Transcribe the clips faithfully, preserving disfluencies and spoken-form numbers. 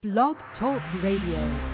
Blog Talk Radio.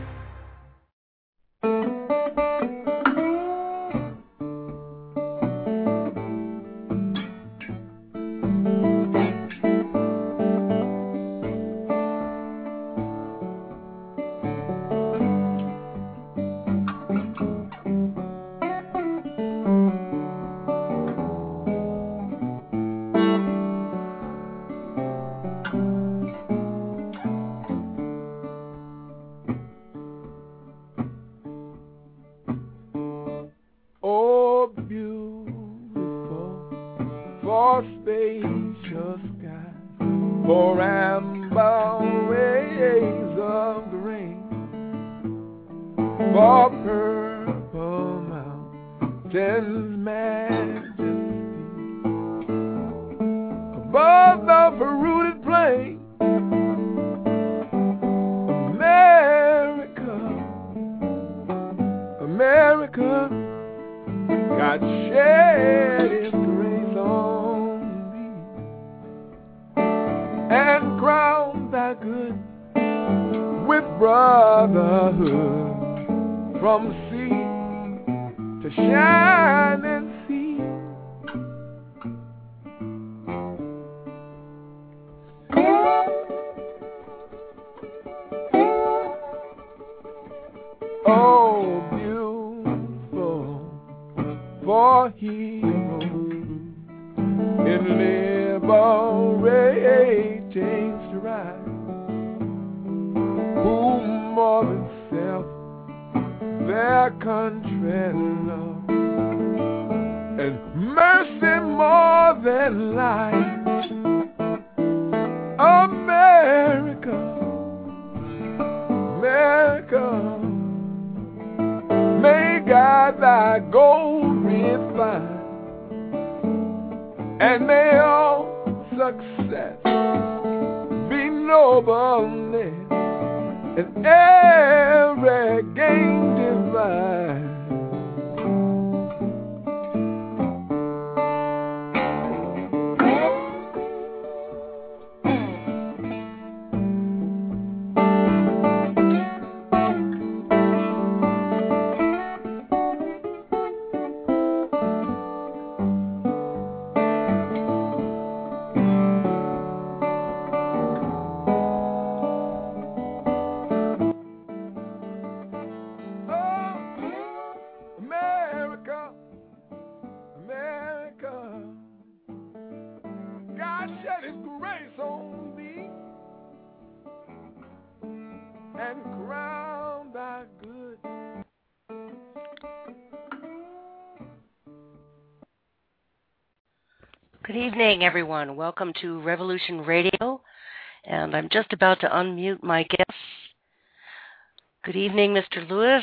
Good evening, everyone. Welcome to Revolution Radio, and I'm just about to unmute my guests. Good evening, Mister Lewis.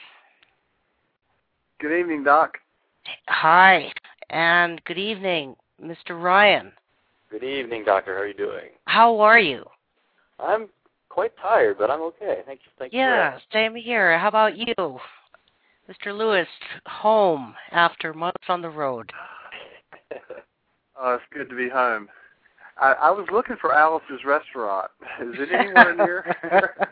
Good evening, Doc. Hi, and good evening, Mister Ryan. Good evening, Doctor. How are you doing? How are you? I'm quite tired, but I'm okay. Thank you. Thank you. Yeah, same here. How about you, Mister Lewis? Home after months on the road. Oh, it's good to be home. I, I was looking for Alice's restaurant. Is it anywhere near?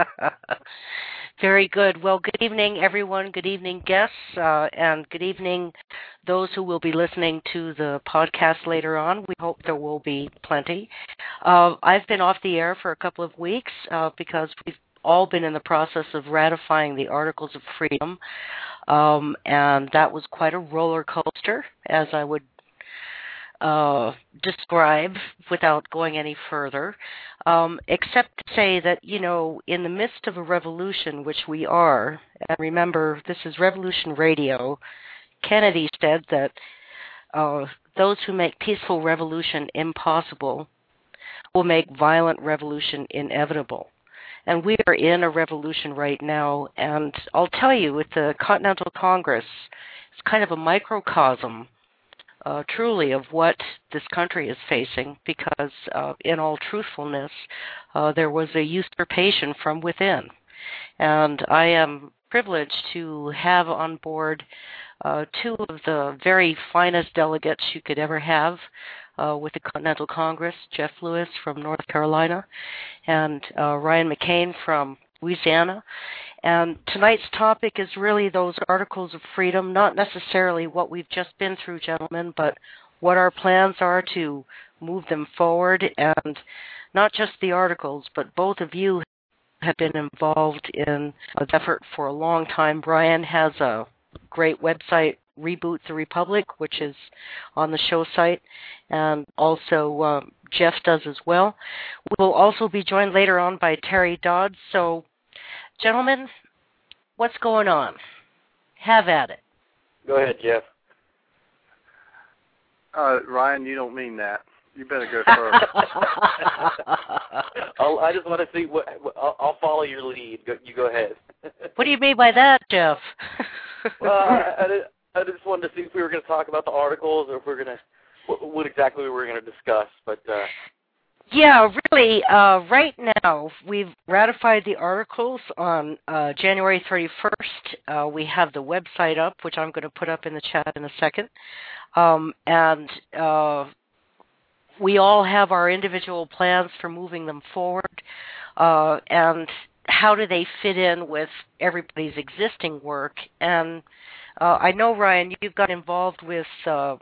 Very good. Well, good evening, everyone. Good evening, guests, uh, and good evening, those who will be listening to the podcast later on. We hope there will be plenty. Uh, I've been off the air for a couple of weeks uh, because we've all been in the process of ratifying the Articles of Freedom, um, and that was quite a roller coaster, as I would Uh, describe without going any further, um, except to say that, you know, in the midst of a revolution, which we are, and remember, this is Revolution Radio, Kennedy said that uh, those who make peaceful revolution impossible will make violent revolution inevitable. And we are in a revolution right now, and I'll tell you, with the Continental Congress, it's kind of a microcosm Uh, truly of what this country is facing, because uh, in all truthfulness, uh, there was a usurpation from within. And I am privileged to have on board uh, two of the very finest delegates you could ever have. uh, with the Continental Congress, Jeff Lewis from North Carolina, and uh, Ryan McCain from Louisiana. And tonight's topic is really those articles of freedom, not necessarily what we've just been through, gentlemen, but what our plans are to move them forward, and not just the articles, but both of you have been involved in an effort for a long time. Brian has a great website, Reboot the Republic, which is on the show site, and also um, Jeff does as well. We'll also be joined later on by Terry Dodds. So, gentlemen, what's going on? Have at it. Go ahead, Jeff. Uh, Ryan, you don't mean that. You better go first. I'll, I just want to see what. I'll, I'll follow your lead. Go, you go ahead. What do you mean by that, Jeff? Well, I, I, I just wanted to see if we were going to talk about the articles, or if we we're going to what, what exactly we were going to discuss. But uh, yeah, really. Uh, right now, we've ratified the articles on uh, January thirty-first. Uh, we have the website up, which I'm going to put up in the chat in a second, um, and. Uh, We all have our individual plans for moving them forward, uh, and how do they fit in with everybody's existing work. And uh, I know, Ryan, you've got involved with uh,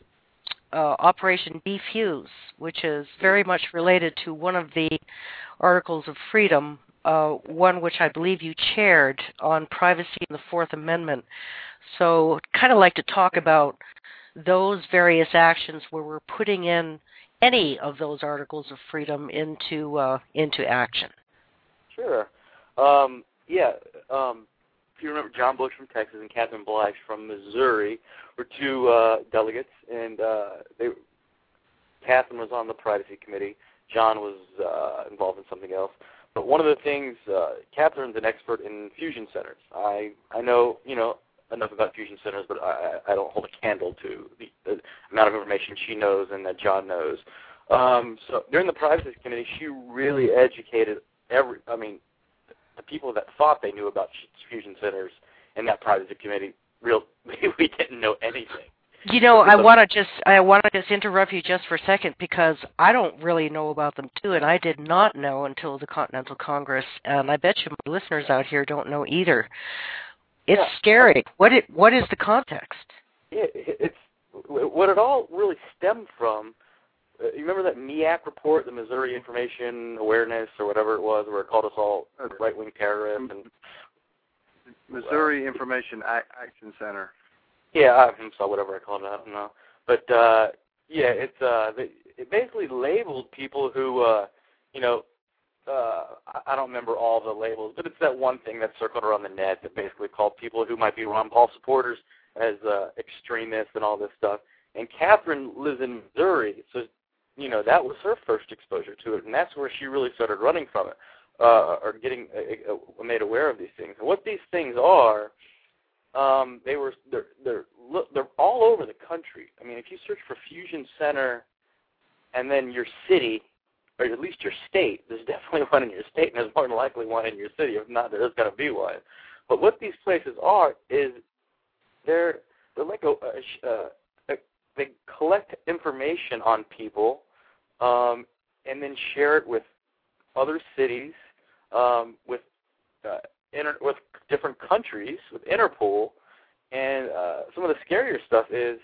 uh, Operation Defuse, which is very much related to one of the Articles of Freedom, uh, one which I believe you chaired on privacy and the Fourth Amendment. So I'd kind of like to talk about those various actions where we're putting in any of those Articles of Freedom into uh, into action. Sure. Um, yeah. Um, if you remember, John Bush from Texas and Catherine Blash from Missouri were two uh, delegates, and uh, they. Catherine was on the Privacy Committee. John was uh, involved in something else. But one of the things, uh, Catherine's an expert in fusion centers. I I know you know. enough about fusion centers, but I, I don't hold a candle to the, the amount of information she knows and that John knows. Um, so during the Privacy Committee, she really educated every, I mean, the people that thought they knew about fusion centers in that Privacy Committee, real, we didn't know anything. You know, I want to just I want to just interrupt you just for a second, because I don't really know about them too, and I did not know until the Continental Congress, and I bet you my listeners out here don't know either. It's yeah. scary. What it what is the context? Yeah, it's what it all really stemmed from. Uh, you remember that M E A C report, the Missouri Information Awareness or whatever it was, where it called us all right-wing terrorists and Missouri uh, Information Action Center. Yeah, I saw whatever I called it. I don't know, but uh, yeah, it's uh, they, it basically labeled people who, uh, you know. Uh, I don't remember all the labels, but it's that one thing that circled around the net that basically called people who might be Ron Paul supporters as uh, extremists and all this stuff. And Catherine lives in Missouri, so, you know, that was her first exposure to it, and that's where she really started running from it, uh, or getting uh, uh, made aware of these things. And what these things are, um, they were, they're, they're, they're all over the country. I mean, if you search for Fusion Center and then your city, or at least your state, there's definitely one in your state, and there's more than likely one in your city. If not, there's going to be one. But what these places are is they're they're like a, a, a they collect information on people, um, and then share it with other cities, um, with uh, inter, with different countries, with Interpol, and uh, some of the scarier stuff is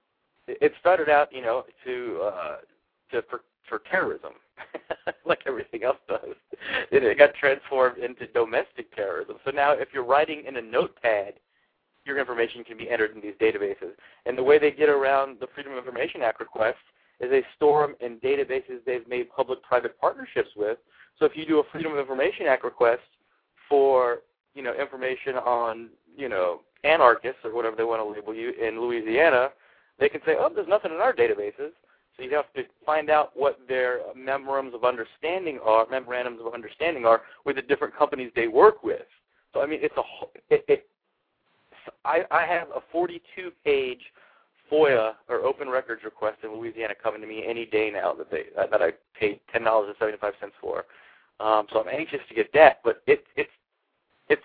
it started out, you know, to uh, to for, for terrorism. Like everything else does. It got transformed into domestic terrorism. So now if you're writing in a notepad, your information can be entered in these databases. And the way they get around the Freedom of Information Act requests is they store them in databases they've made public-private partnerships with. So if you do a Freedom of Information Act request for, you know, information on, you know, anarchists or whatever they want to label you in Louisiana, they can say, oh, there's nothing in our databases. So you have to find out what their memorandums of understanding are, memorandums of understanding are with the different companies they work with. So I mean, it's a it. it I, I have a forty-two page FOIA or open records request in Louisiana coming to me any day now that they uh, that I paid ten dollars and seventy-five cents for. Um, so I'm anxious to get that, but it it's it's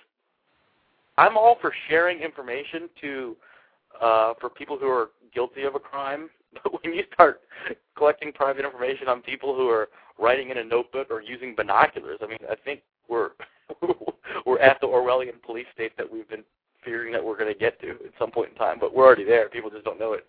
I'm all for sharing information to uh, for people who are guilty of a crime. But when you start collecting private information on people who are writing in a notebook or using binoculars, I mean, I think we're we're at the Orwellian police state that we've been fearing that we're going to get to at some point in time. But we're already there. People just don't know it.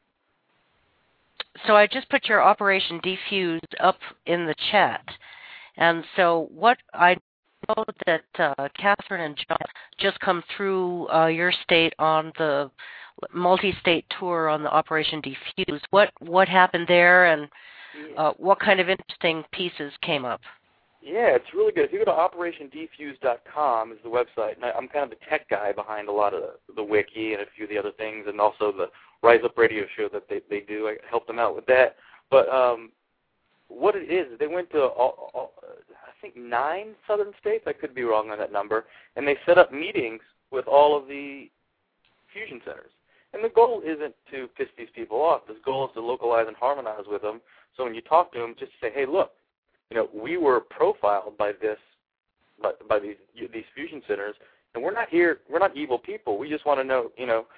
So I just put your Operation Defuse up in the chat. And so what I know that uh, Catherine and John just come through uh, your state on the multi-state tour on the Operation Defuse. What what happened there, and uh, what kind of interesting pieces came up? Yeah, it's really good. If you go to operation defuse dot com is the website, and I, I'm kind of the tech guy behind a lot of the, the wiki and a few of the other things, and also the Rise Up radio show that they, they do. I help them out with that. But um, what it is, they went to, all, all, I think, nine southern states. I could be wrong on that number. And they set up meetings with all of the fusion centers. And the goal isn't to piss these people off. The goal is to localize and harmonize with them. So when you talk to them, just say, hey, look, you know, we were profiled by this, by, by these these fusion centers, and we're not here. We're not evil people. We just want to know, you know,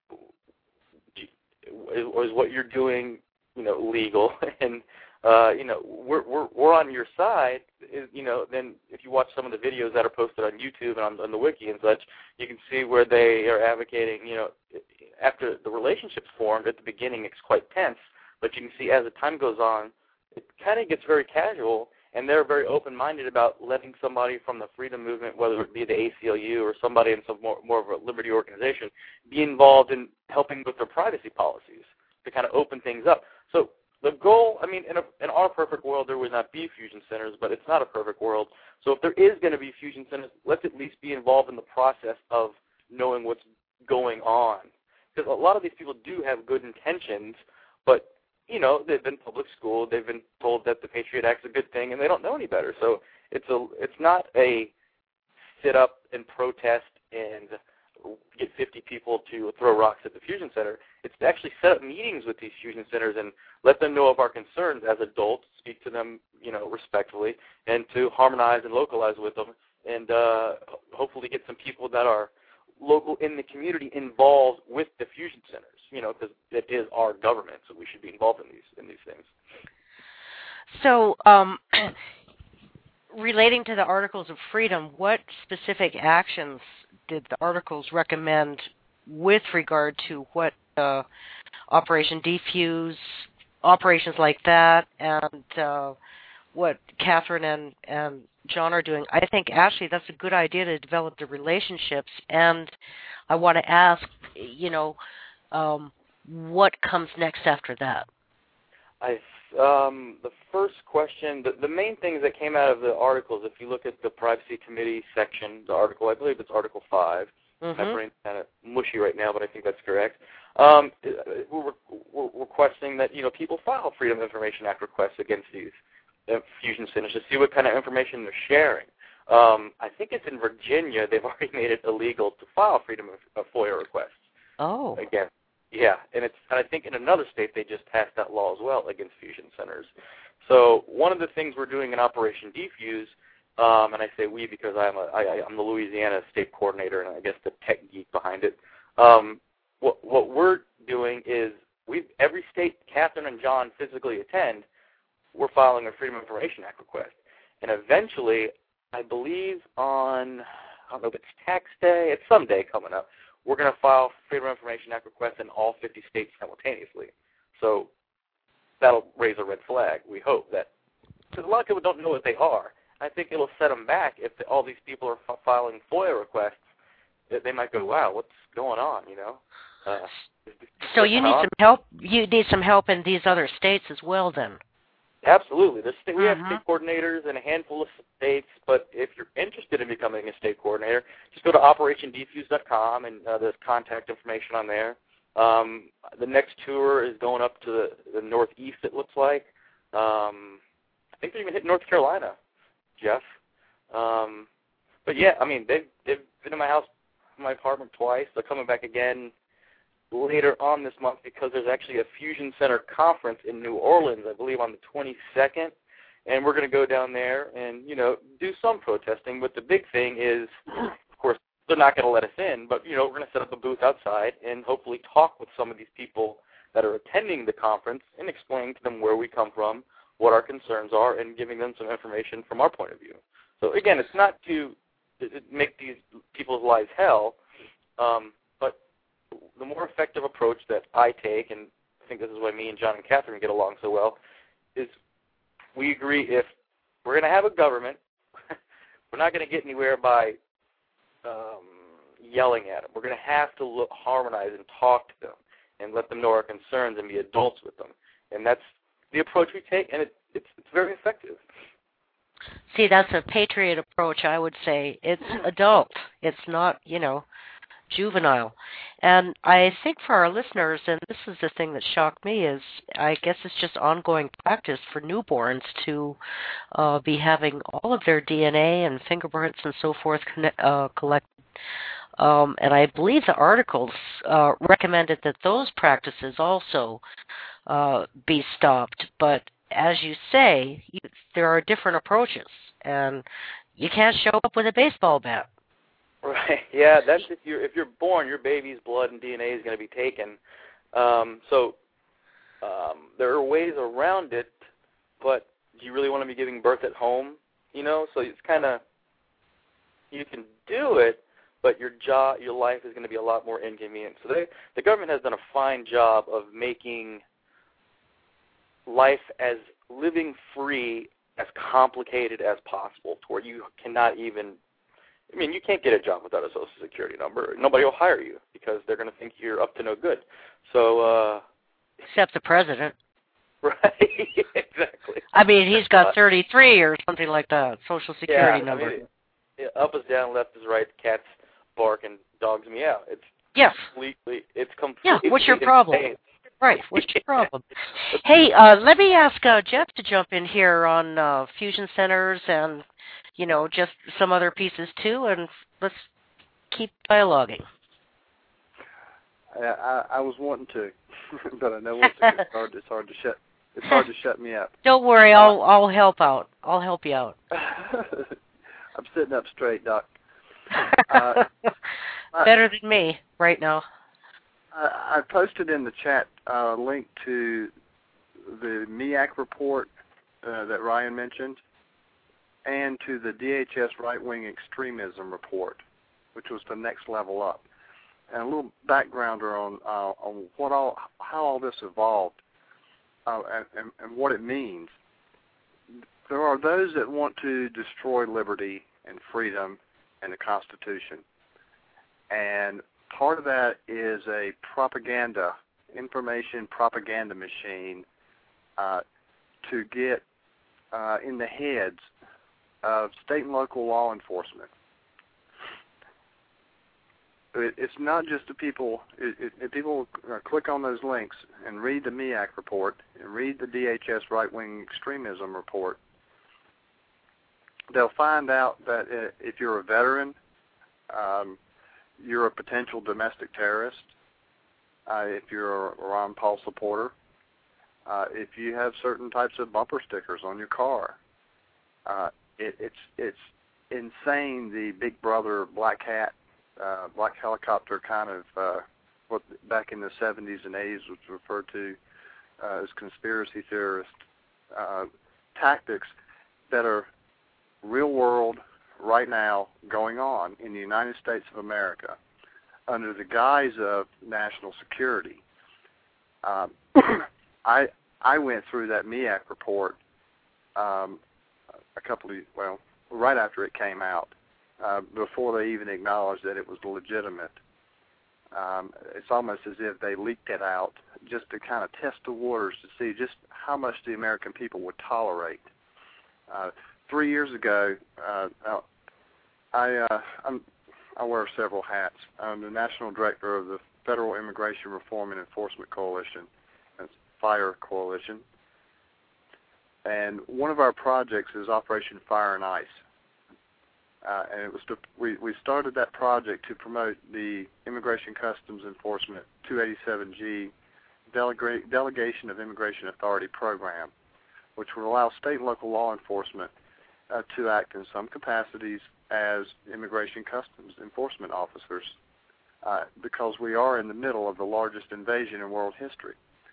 is, is what you're doing, you know, legal? And uh, you know, we're we're we're on your side. Is, you know, then if you watch some of the videos that are posted on YouTube and on, on the wiki and such, you can see where they are advocating. You know, after the relationship's formed at the beginning, it's quite tense, but you can see as the time goes on, it kind of gets very casual, and they're very open-minded about letting somebody from the freedom movement, whether it be the A C L U or somebody in some more, more of a liberty organization, be involved in helping with their privacy policies to kind of open things up. So the goal, I mean, in, a, in our perfect world, there would not be fusion centers, but it's not a perfect world. So if there is going to be fusion centers, let's at least be involved in the process of knowing what's going on. Because a lot of these people do have good intentions, but you know, they've been public schooled, they've been told that the Patriot Act's a good thing, and they don't know any better. So it's a, it's not a sit up and protest and get fifty people to throw rocks at the fusion center. It's to actually set up meetings with these fusion centers and let them know of our concerns as adults, speak to them, you know, respectfully, and to harmonize and localize with them, and uh, hopefully get some people that are local in the community involved with the fusion centers, you know, because it is our government, so we should be involved in these in these things. So, um, relating to the Articles of Freedom, what specific actions did the Articles recommend with regard to what uh, Operation Defuse, operations like that, and uh, what Catherine and, and John are doing? I think actually that's a good idea to develop the relationships, and I want to ask, you know, um, what comes next after that? I um, the first question, the, the main things that came out of the articles, if you look at the Privacy Committee section, the article, I believe it's Article five. Mm-hmm. My brain's kind of mushy right now, but I think that's correct. Um, we're, we're requesting that, you know, people file Freedom of Information Act requests against these uh, fusion centers to see what kind of information they're sharing. Um, I think it's in Virginia. They've already made it illegal to file Freedom of uh, FOIA requests. Oh. Again. Yeah, and it's and I think in another state they just passed that law as well against fusion centers. So one of the things we're doing in Operation Defuse, um, and I say we because I'm a, I, I'm the Louisiana state coordinator and I guess the tech geek behind it. Um, what what we're doing is we every state Catherine and John physically attend, we're filing a Freedom of Information Act request, and eventually, I believe on I don't know if it's tax day, it's some day coming up, we're going to file Freedom of Information Act requests in all fifty states simultaneously. So that'll raise a red flag, we hope, that because a lot of people don't know what they are. I think it'll set them back if the, all these people are f- filing FOIA requests. That they might go, wow, what's going on, you know? Uh, so you need on? some help. You need some help in these other states as well, then. Absolutely. There's st- we have uh-huh. state coordinators in a handful of states, but if you're interested in becoming a state coordinator, just go to operation defuse dot com, and uh, there's contact information on there. Um, the next tour is going up to the, the northeast, it looks like. Um, I think they're even hitting North Carolina, Jeff. Um, but, yeah, I mean, they've, they've been in my house, my apartment twice. They're coming back again later on this month because there's actually a Fusion Center conference in New Orleans, I believe on the twenty-second, and we're going to go down there and, you know, do some protesting. But the big thing is, of course, they're not going to let us in, but, you know, we're going to set up a booth outside and hopefully talk with some of these people that are attending the conference and explaining to them where we come from, what our concerns are, and giving them some information from our point of view. So again, it's not to make these people's lives hell, um, but the more effective approach that I take, and I think this is why me and John and Catherine get along so well, is we agree if we're going to have a government, we're not going to get anywhere by um, yelling at them. We're going to have to look, harmonize and talk to them and let them know our concerns and be adults with them. And that's the approach we take, and it, it's, it's very effective. See, that's a patriot approach, I would say. It's adult. It's not, you know, juvenile. And I think for our listeners, and this is the thing that shocked me, is I guess it's just ongoing practice for newborns to uh, be having all of their D N A and fingerprints and so forth connect, uh, collected. Um, and I believe the articles uh, recommended that those practices also uh, be stopped. But as you say, you, there are different approaches, and you can't show up with a baseball bat. Right. Yeah, that's if you're if you're born, your baby's blood and D N A is going to be taken. Um, so um, there are ways around it, but do you really want to be giving birth at home? You know, so it's kind of, you can do it, but your job, your life is going to be a lot more inconvenient. So they, the government has done a fine job of making life as living free, as complicated as possible, to where you cannot even, I mean, you can't get a job without a Social Security number. Nobody will hire you because they're going to think you're up to no good. So, uh, except the president. Right, exactly. I mean, he's got thirty-three or something like that, Social Security yeah, number. I mean, up is down, left is right, cats bark and dogs meow. It's yes. completely, it's completely Yeah, what's your problem? insane. Right, what's your problem? Hey, uh, let me ask uh, Jeff to jump in here on uh, fusion centers and, you know, just some other pieces too, and let's keep dialoguing. I, I, I was wanting to, but I know once it gets hard, it's hard to shut. It's hard to shut me up. Don't worry, I'll I'll help out. I'll help you out. I'm sitting up straight, Doc. Uh, Better than me right now. I, I posted in the chat a link to the M E A C report uh, that Ryan mentioned, and to the D H S right-wing extremism report, which was the next level up, and a little backgrounder on uh, on what all how all this evolved uh, and, and, and what it means. There are those that want to destroy liberty and freedom and the Constitution, and part of that is a propaganda, information propaganda machine uh, to get uh, in the heads of state and local law enforcement. It, it's not just the people. It, it, if people uh, click on those links and read the M E A C report and read the D H S right-wing extremism report, they'll find out that uh, if you're a veteran, um, you're a potential domestic terrorist. Uh, if you're a Ron Paul supporter, uh, if you have certain types of bumper stickers on your car, uh, it, it's it's insane. The Big Brother black hat, uh, black helicopter kind of uh, what back in the seventies and eighties was referred to uh, as conspiracy theorist uh, tactics that are real world right now going on in the United States of America under the guise of national security. Um, I I went through that M E A C report um, a couple of, well, right after it came out, uh, before they even acknowledged that it was legitimate. Um, it's almost as if they leaked it out just to kind of test the waters to see just how much the American people would tolerate. Uh, three years ago, uh, I uh, I'm, I wear several hats. I'm the national director of the Federal Immigration Reform and Enforcement Coalition, that's FIRE Coalition, and one of our projects is Operation Fire and Ice. Uh, and it was to, we we started that project to promote the Immigration Customs Enforcement two eighty-seven G Delega- Delegation of Immigration Authority program, which will allow state and local law enforcement uh, to act in some capacities as immigration customs enforcement officers, uh, because we are in the middle of the largest invasion in world history.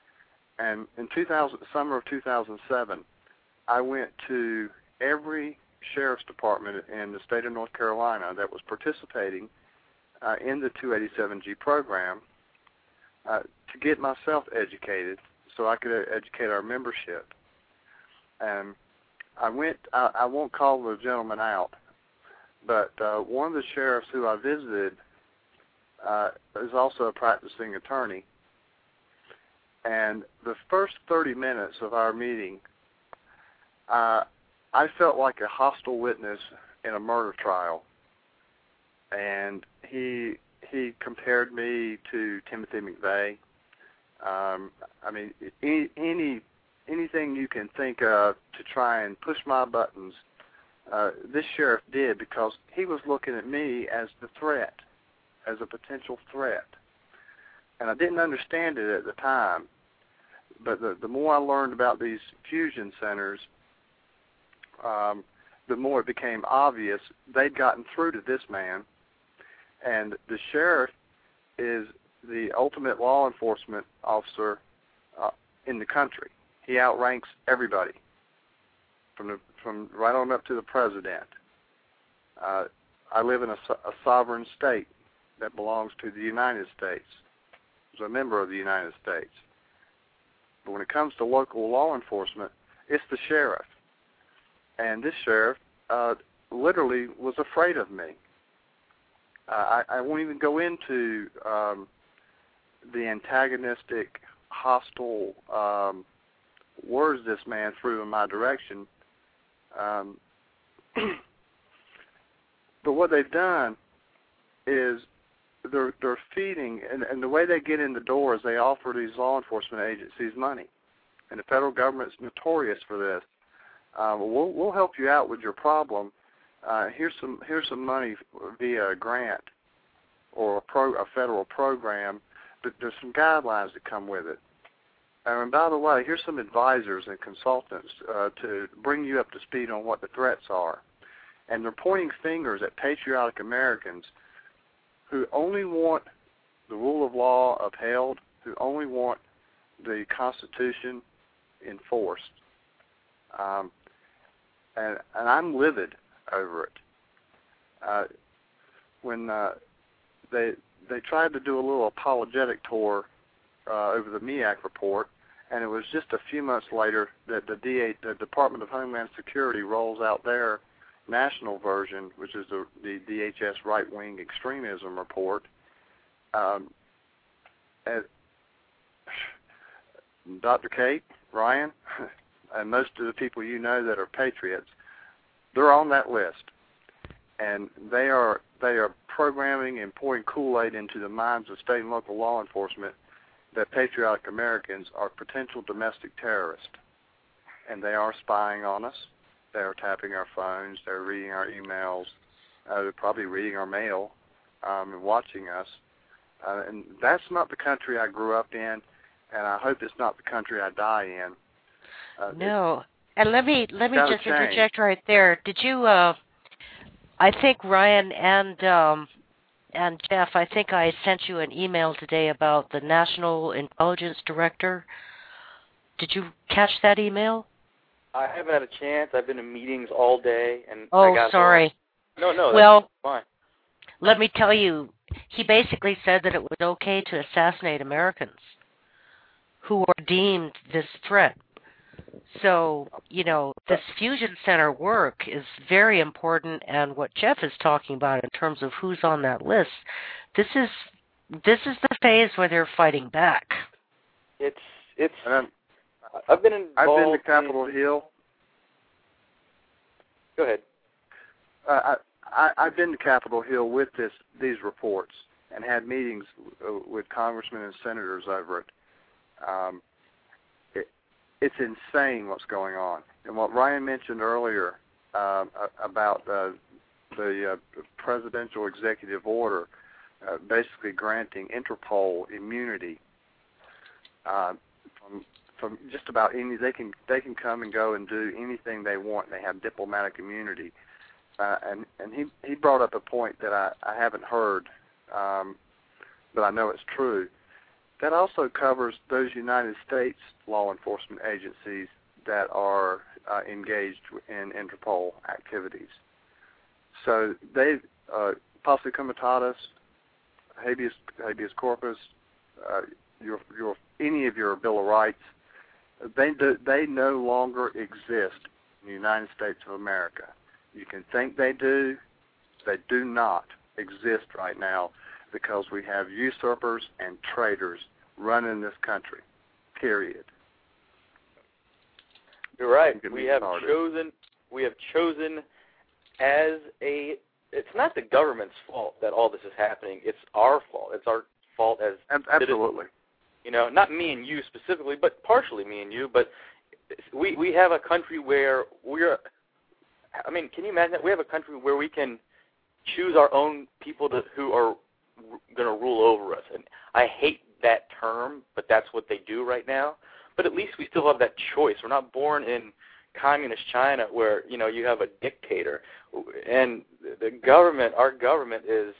And in two thousand, summer of two thousand seven, I went to every sheriff's department in the state of North Carolina that was participating uh, in the two eighty-seven G program uh, to get myself educated so I could educate our membership. And I went, I, I won't call the gentleman out, but uh, one of the sheriffs who I visited uh, is also a practicing attorney. And the first thirty minutes of our meeting, uh, I felt like a hostile witness in a murder trial. And he he compared me to Timothy McVeigh. Um, I mean, any, any anything you can think of to try and push my buttons, uh, this sheriff did, because he was looking at me as the threat, as a potential threat. And I didn't understand it at the time, but the, the more I learned about these fusion centers, um, the more it became obvious they'd gotten through to this man. And the sheriff is the ultimate law enforcement officer uh, in the country. He outranks everybody, from the, from right on up to the president. Uh, I live in a, a sovereign state that belongs to the United States. As a member of the United States. But when it comes to local law enforcement, it's the sheriff. And this sheriff uh, literally was afraid of me. Uh, I, I won't even go into um, the antagonistic, hostile um, words this man threw in my direction. Um, but what they've done is they're, they're feeding, and, and the way they get in the door is they offer these law enforcement agencies money. And the federal government's notorious for this. Uh, we'll, we'll help you out with your problem. Uh, here's some here's some money via a grant or a, pro, a federal program, but there's some guidelines that come with it. And by the way, here's some advisors and consultants uh, to bring you up to speed on what the threats are. And they're pointing fingers at patriotic Americans who only want the rule of law upheld, who only want the Constitution enforced. Um, and, and I'm livid over it. Uh, when uh, they they tried to do a little apologetic tour uh, over the MEAC report, and it was just a few months later that the, D A, the Department of Homeland Security rolls out their national version, which is the, the D H S right-wing extremism report. Um, and Doctor Kate, Ryan, and most of the people you know that are patriots, they're on that list, and they are they are programming and pouring Kool-Aid into the minds of state and local law enforcement that patriotic Americans are potential domestic terrorists, and they are spying on us. They are tapping our phones. They're reading our emails. Uh, they're probably reading our mail um, and watching us. Uh, and that's not the country I grew up in, and I hope it's not the country I die in. Uh, no. And let me let me just change. interject right there. Did you? Uh, I think Ryan and um, and Jeff, I think I sent you an email today about the National Intelligence Director. Did you catch that email? I haven't had a chance. I've been in meetings all day, and oh, I got sorry. Home. No, no, well, that's fine. Let me tell you, he basically said that it was okay to assassinate Americans who are deemed this threat. So, you know, this fusion center work is very important, and what Jeff is talking about in terms of who's on that list, this is this is the phase where they're fighting back. It's it's. Um, I've been involved. I've been to Capitol in... Hill. Go ahead. Uh, I, I I've been to Capitol Hill with this these reports and had meetings with congressmen and senators over it. Um, It's insane what's going on. And what Ryan mentioned earlier uh, about uh, the uh, presidential executive order uh, basically granting Interpol immunity uh, from from just about any, they can they can come and go and do anything they want. They have diplomatic immunity. Uh, and and he, he brought up a point that I, I haven't heard, um, but I know it's true. that also covers those United States law enforcement agencies that are uh, engaged in Interpol activities. So they, uh, posse comitatus, habeas, habeas corpus, uh, your, your, any of your Bill of Rights, they do, they no longer exist in the United States of America. You can think they do, they do not exist right now because we have usurpers and traitors running this country, period. You're right. You We have started. chosen, we have chosen as a, it's not the government's fault that all this is happening. It's our fault. It's our fault as Absolutely. citizens. You know, not me and you specifically, but partially me and you, but we, we have a country where we're, I mean, can you imagine that? We have a country where we can choose our own people to, who are going to rule over us. And I hate that term, but that's what they do right now. But at least we still have that choice. We're not born in communist China where, you know, you have a dictator. And the government, our government is,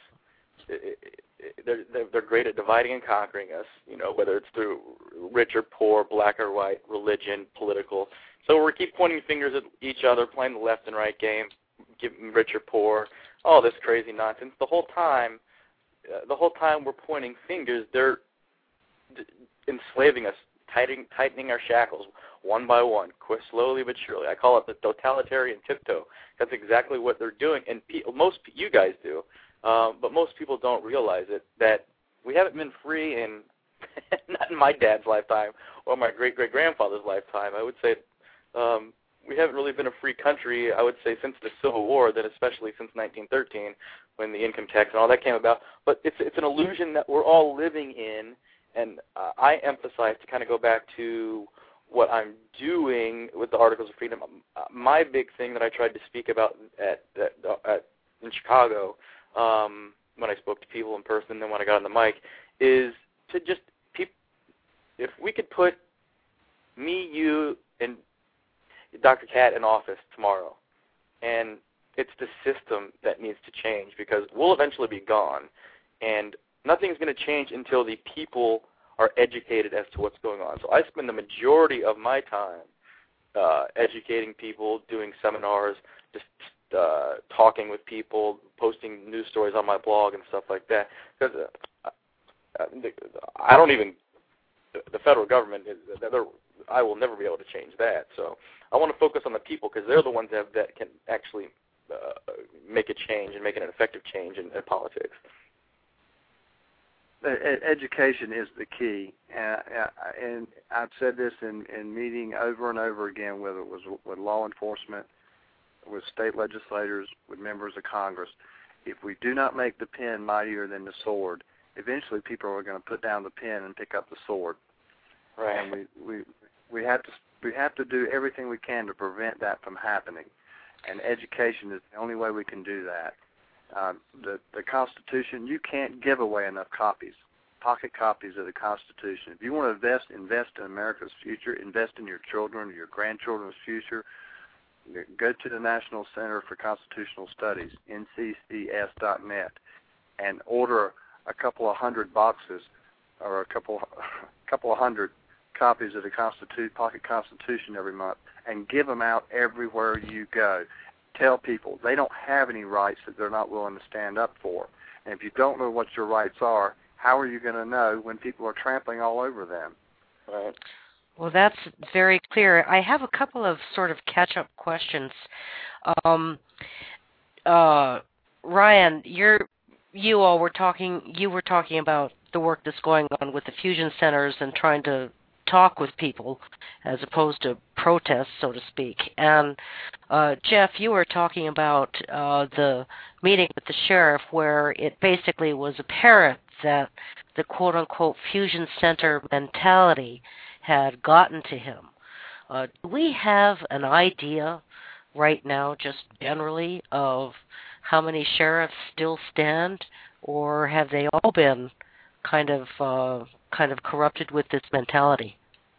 they're, they're great at dividing and conquering us, you know, whether it's through rich or poor, black or white, religion, political. So we keep pointing fingers at each other, playing the left and right game, giving rich or poor, all this crazy nonsense. The whole time, uh, the whole time we're pointing fingers, they're d- enslaving us, tightening, tightening our shackles one by one, quick, slowly but surely. I call it the totalitarian tiptoe. That's exactly what they're doing, and pe- most you guys do, um, but most people don't realize it. That we haven't been free in not in my dad's lifetime or my great great grandfather's lifetime. I would say um, we haven't really been a free country. I would say since the Civil War, then especially since nineteen thirteen, when the income tax and all that came about. But it's it's an illusion that we're all living in. And uh, I emphasize, to kind of go back to what I'm doing with the Articles of Freedom, uh, my big thing that I tried to speak about at, at, at in Chicago um, when I spoke to people in person and then when I got on the mic is to just, peop- if we could put me, you, and Doctor Cat in office tomorrow, and it's the system that needs to change because we'll eventually be gone, and nothing's going to change until the people are educated as to what's going on. So I spend the majority of my time uh, educating people, doing seminars, just uh, talking with people, posting news stories on my blog and stuff like that. Because uh, I don't even, the federal government, I will never be able to change that. So I want to focus on the people because they're the ones that, that can actually uh, make a change and make an effective change in, in politics. Education is the key, uh, and I've said this in, in meeting over and over again, whether it was with law enforcement, with state legislators, with members of Congress. If we do not make the pen mightier than the sword, eventually people are going to put down the pen and pick up the sword. Right. And we, we we have to we have to do everything we can to prevent that from happening. And education is the only way we can do that. Uh, the, the Constitution, you can't give away enough copies, pocket copies of the Constitution. If you want to invest, invest in America's future, invest in your children, your grandchildren's future, go to the National Center for Constitutional Studies, N C C S dot net, and order a couple of hundred boxes or a couple, a couple of hundred copies of the Constitu- pocket Constitution every month and give them out everywhere you go. Tell people they don't have any rights that they're not willing to stand up for. And if you don't know what your rights are, how are you going to know when people are trampling all over them? Right. Well, that's very clear. I have a couple of sort of catch-up questions. Um, uh, Ryan, you're, you all were talking. You were talking about the work that's going on with the fusion centers and trying to talk with people as opposed to protest, so to speak. And uh, Jeff, you were talking about uh, the meeting with the sheriff where it basically was apparent that the quote-unquote fusion center mentality had gotten to him. Uh, do we have an idea right now, just generally, of how many sheriffs still stand, or have they all been kind of uh, kind of corrupted with this mentality?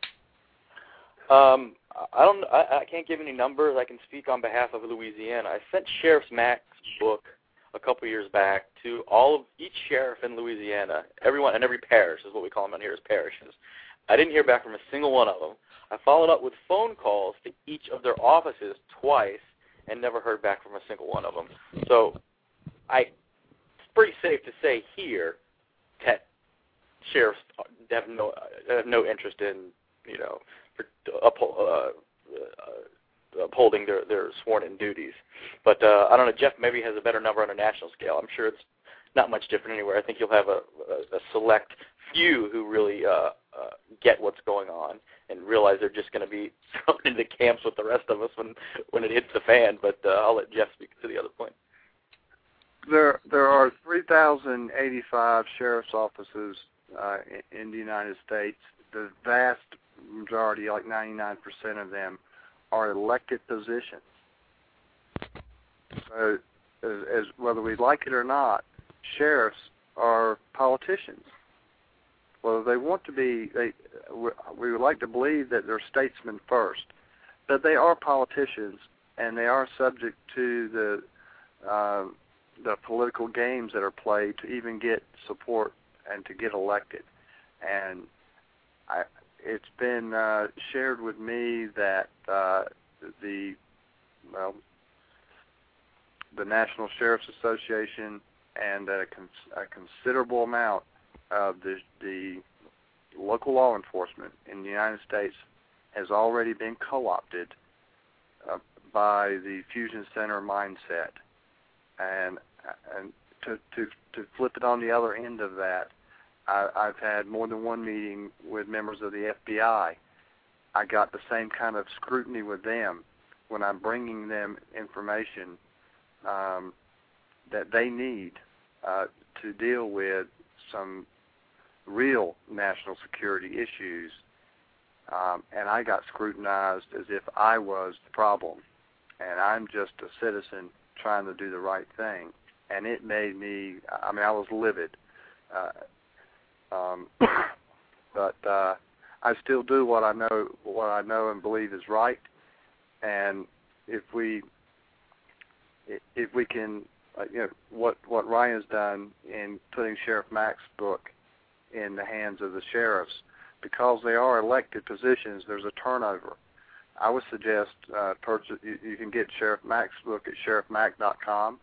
Um, I don't. I, I can't give any numbers. I can speak on behalf of Louisiana. I sent Sheriff Mack's book a couple years back to all of each sheriff in Louisiana, everyone and every parish is what we call them out here as parishes. I didn't hear back from a single one of them. I followed up with phone calls to each of their offices twice and never heard back from a single one of them. So I, it's pretty safe to say here that sheriffs have no have no interest in, you know, uphold, uh, uh, upholding their, their sworn-in duties. But uh, I don't know, Jeff maybe has a better number on a national scale. I'm sure it's not much different anywhere. I think you'll have a, a, a select few who really uh, uh, get what's going on and realize they're just going to be thrown into camps with the rest of us when, when it hits the fan. But uh, I'll let Jeff speak to the other point. There, there are three thousand eighty-five sheriff's offices uh, in, in the United States. The vast majority, like ninety-nine percent of them, are elected positions. So, as, as whether we like it or not, sheriffs are politicians. Whether they want to be, they, we would like to believe that they're statesmen first, but they are politicians, and they are subject to the uh, the political games that are played to even get support and to get elected. And I, it's been uh, shared with me that uh, the well, the National Sheriff's Association and a, cons- a considerable amount of the, the local law enforcement in the United States has already been co-opted uh, by the Fusion Center mindset. And and to, to to flip it on the other end of that, I, I've had more than one meeting with members of the F B I. I got the same kind of scrutiny with them when I'm bringing them information um, that they need uh, to deal with some real national security issues, um, and I got scrutinized as if I was the problem, and I'm just a citizen trying to do the right thing. And it made me, I mean, I was livid. Uh, um, but uh, I still do what I know, what I know and believe is right. And if we, if we can, uh, you know, what what Ryan's done in putting Sheriff Mack's book in the hands of the sheriffs, because they are elected positions, there's a turnover. I would suggest uh, purchase. You, you can get Sheriff Mack's book at sheriff mack dot com.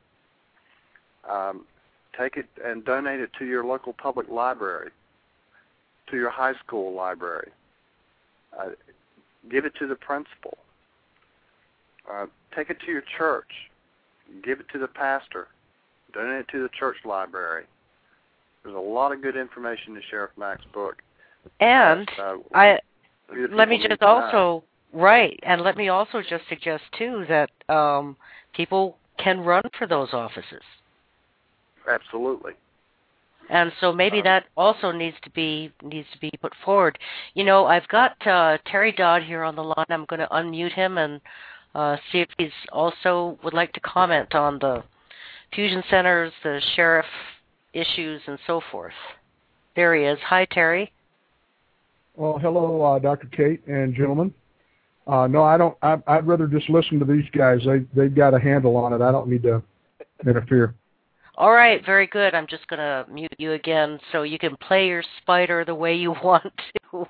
Um, take it and donate it to your local public library, to your high school library. Uh, give it to the principal. Uh, take it to your church. Give it to the pastor. Donate it to the church library. There's a lot of good information in Sheriff Mack's book. And uh, I let me need just to also right, and let me also just suggest too that um, people can run for those offices. Absolutely. And so maybe Um, that also needs to be needs to be put forward. You know, I've got uh, Terry Dodd here on the line. I'm going to unmute him and uh, see if he's also would like to comment on the fusion centers, the sheriff issues, and so forth. There he is. Hi, Terry. Well, hello, uh, Doctor Kate and gentlemen. Uh, no, I don't. I, I'd rather just listen to these guys. They they've got a handle on it. I don't need to interfere. All right, very good. I'm just going to mute you again so you can play your spider the way you want to.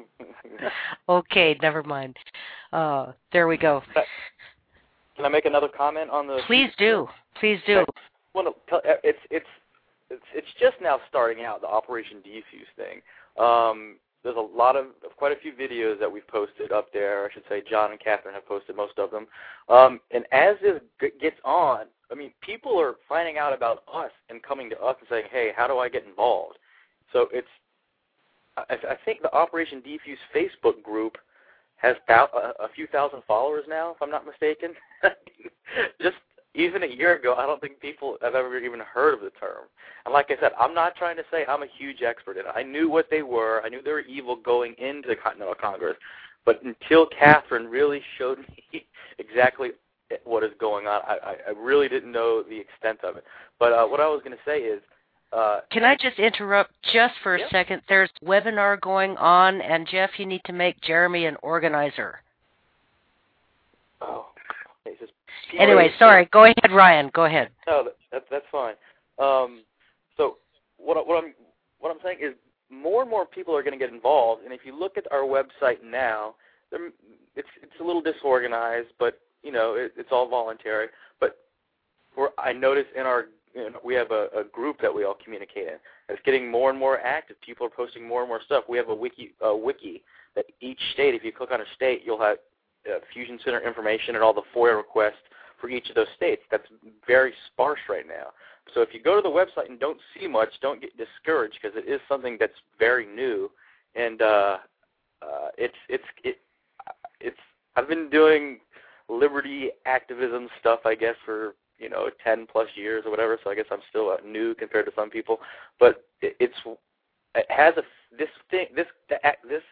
Okay, never mind. Uh, there we go. Can I make another comment on the? Please do. Please do. Well, it's it's it's it's just now starting out, the Operation Defuse thing. Um, there's a lot of quite a few videos that we've posted up there. I should say John and Catherine have posted most of them. Um, and as this gets on, I mean, people are finding out about us and coming to us and saying, "Hey, how do I get involved?" So it's, I, I think the Operation Defuse Facebook group has a, a few thousand followers now, if I'm not mistaken. Just even a year ago, I don't think people have ever even heard of the term. And like I said, I'm not trying to say I'm a huge expert in it. I knew what they were. I knew they were evil going into the Continental Congress. But until Catherine really showed me exactly what is going on, I, I really didn't know the extent of it. But uh, what I was going to say is... Uh, Can I just interrupt just for a yeah. second? There's a webinar going on, and Jeff, you need to make Jeremy an organizer. Oh, okay, just Anyway, sorry. Go ahead, Ryan. Go ahead. No, that, that, that's fine. Um, so what, I- what I'm what I'm saying is more and more people are going to get involved. And if you look at our website now, there, it's it's a little disorganized, but you know it, it's all voluntary. But we're, I notice in our you know, we have a, a group that we all communicate in. It's getting more and more active. People are posting more and more stuff. We have a wiki a wiki that each state, if you click on a state, you'll have uh, Fusion Center information and all the FOIA requests for each of those states. That's very sparse right now. So if you go to the website and don't see much, don't get discouraged because it is something that's very new, and uh, uh, it's it's it, it's. I've been doing liberty activism stuff, I guess, for you know ten plus years or whatever. So I guess I'm still uh, new compared to some people, but it, it's it has a this thing this this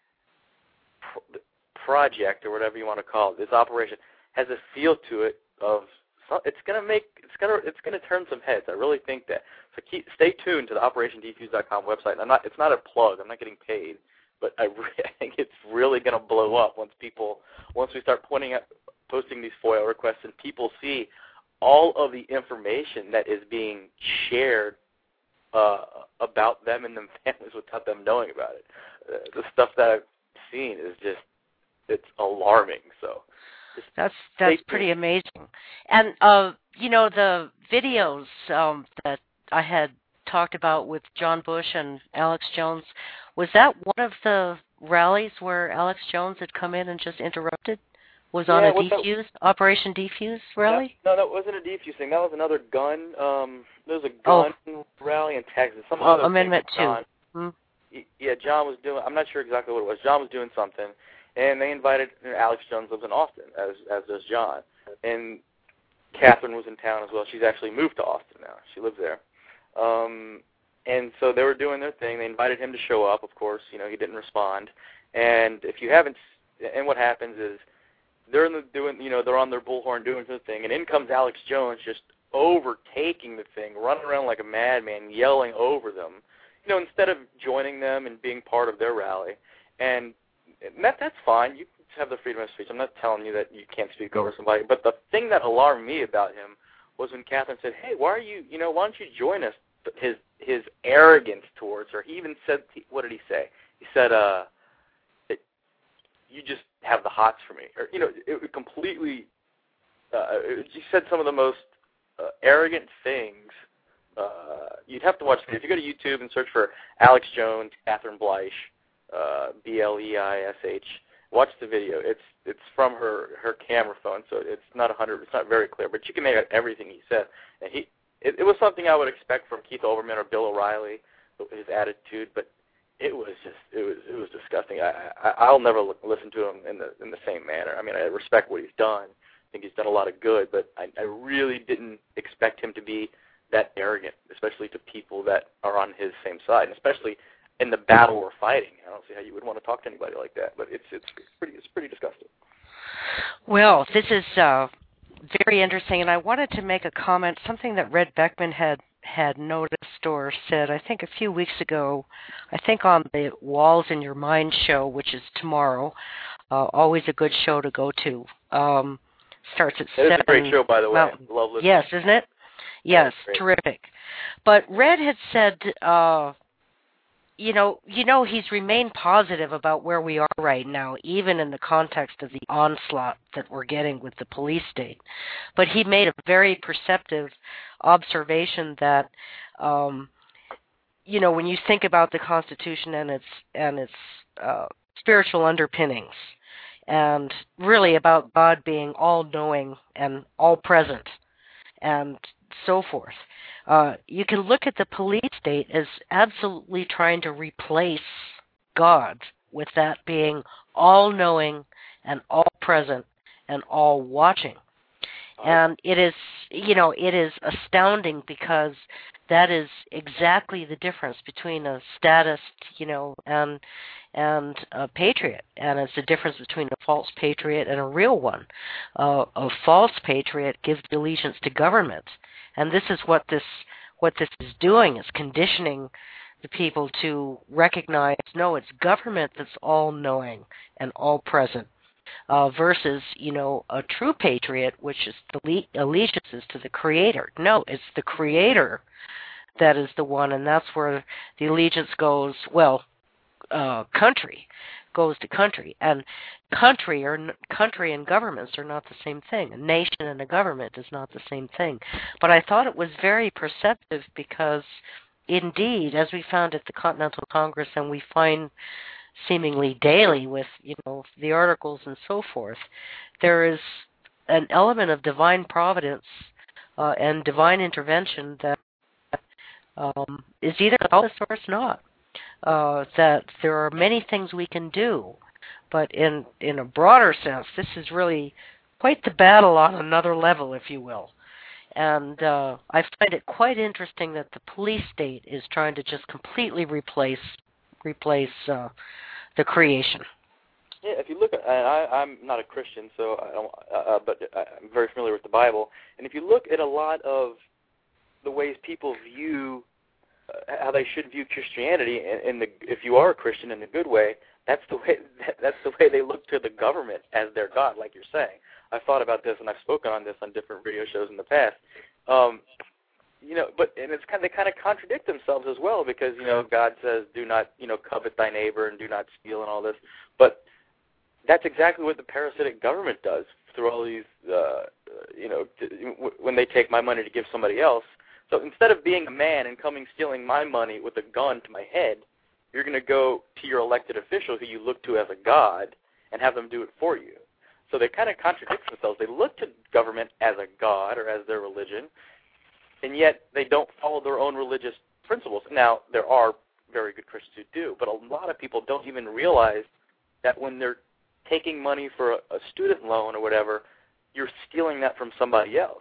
project or whatever you want to call it. This operation has a feel to it of. It's gonna make it's gonna it's gonna turn some heads. I really think that. So keep, stay tuned to the Operation Defuse dot com website. I'm not. It's not a plug. I'm not getting paid, but I, re- I think it's really gonna blow up once people once we start pointing at posting these FOIA requests and people see all of the information that is being shared uh, about them and their families without them knowing about it. Uh, the stuff that I've seen is just it's alarming. So. That's that's pretty amazing. And, uh, you know, the videos um, that I had talked about with John Bush and Alex Jones, was that one of the rallies where Alex Jones had come in and just interrupted? Was yeah, on a Defuse, that? Operation Defuse rally? No, no, that wasn't a defuse thing. That was another gun. Um, there was a gun oh. rally in Texas. Some oh, other Amendment thing two. John, hmm? Yeah, John was doing, I'm not sure exactly what it was. John was doing something. And they invited, you know, Alex Jones lives in Austin, as as does John. And Catherine was in town as well. She's actually moved to Austin now. She lives there. Um, and so they were doing their thing. They invited him to show up, of course. You know, he didn't respond. And if you haven't, and what happens is they're in the doing, you know, they're on their bullhorn doing their thing. And in comes Alex Jones just overtaking the thing, running around like a madman, yelling over them. You know, instead of joining them and being part of their rally. And And that, that's fine. You have the freedom of speech. I'm not telling you that you can't speak over somebody. But the thing that alarmed me about him was when Catherine said, hey, why are you, you know, why don't you join us? His his arrogance towards her. He even said, what did he say? He said, uh, it, you just have the hots for me. Or, you know, it, it completely, uh, it, he said some of the most uh, arrogant things. Uh, you'd have to watch it. If you go to YouTube and search for Alex Jones, Catherine Bleish, Uh, B L E I S H. Watch the video. It's it's from her, her camera phone, so it's not a hundred. It's not very clear, but you can make out everything he said. And he, it, it was something I would expect from Keith Olbermann or Bill O'Reilly, his attitude. But it was just it was it was disgusting. I, I I'll never look, listen to him in the in the same manner. I mean, I respect what he's done. I think he's done a lot of good, but I, I really didn't expect him to be that arrogant, especially to people that are on his same side, and especially in the battle we're fighting. I don't see how you would want to talk to anybody like that, but it's it's, it's pretty it's pretty disgusting. Well, this is uh, very interesting, and I wanted to make a comment, something that Red Beckman had had noticed or said, I think a few weeks ago, I think on the Walls in Your Mind show, which is tomorrow, uh, always a good show to go to. Um, starts at seven. It's a great show, by the way. Mountain. Love listening. Yes, isn't it? Yes, terrific. But Red had said. Uh, You know, you know, he's remained positive about where we are right now, even in the context of the onslaught that we're getting with the police state. But he made a very perceptive observation that, um, you know, when you think about the Constitution and its and its uh, spiritual underpinnings, and really about God being all-knowing and all-present, and so forth. Uh, you can look at the police state as absolutely trying to replace God, with that being all-knowing and all-present and all-watching. And it is, you know, it is astounding because that is exactly the difference between a statist, you know, and and a patriot. And it's the difference between a false patriot and a real one. Uh, a false patriot gives allegiance to government. And this is what this what this is doing, is conditioning the people to recognize, no, it's government that's all-knowing and all-present uh, versus, you know, a true patriot, which is the allegiance to the Creator. No, it's the Creator that is the one, and that's where the allegiance goes, well, uh, country goes to country. And country or country and governments are not the same thing. A nation and a government is not the same thing. But I thought it was very perceptive because, indeed, as we found at the Continental Congress, and we find seemingly daily with, you know, the articles and so forth, there is an element of divine providence uh, and divine intervention that um, is either helpless or it's not. Uh, that there are many things we can do, but in in a broader sense, this is really quite the battle on another level, if you will. And uh, I find it quite interesting that the police state is trying to just completely replace replace uh, the creation. Yeah, if you look at, and I, I'm not a Christian, so I don't, uh, but I'm very familiar with the Bible. And if you look at a lot of the ways people view uh, how they should view Christianity, in, in the if you are a Christian in a good way, that's the way that's the way they look to the government as their God, like you're saying. I've thought about this, and I've spoken on this on different radio shows in the past. Um, you know, but and it's kind of, they kind of contradict themselves as well, because you know God says, "Do not, you know, covet thy neighbor and do not steal," and all this. But that's exactly what the parasitic government does through all these, uh, you know, to, w- when they take my money to give somebody else. So instead of being a man and coming stealing my money with a gun to my head, you're going to go to your elected official who you look to as a god and have them do it for you. So they kind of contradict themselves. They look to government as a god or as their religion, and yet they don't follow their own religious principles. Now, there are very good Christians who do, but a lot of people don't even realize that when they're taking money for a, a student loan or whatever, you're stealing that from somebody else.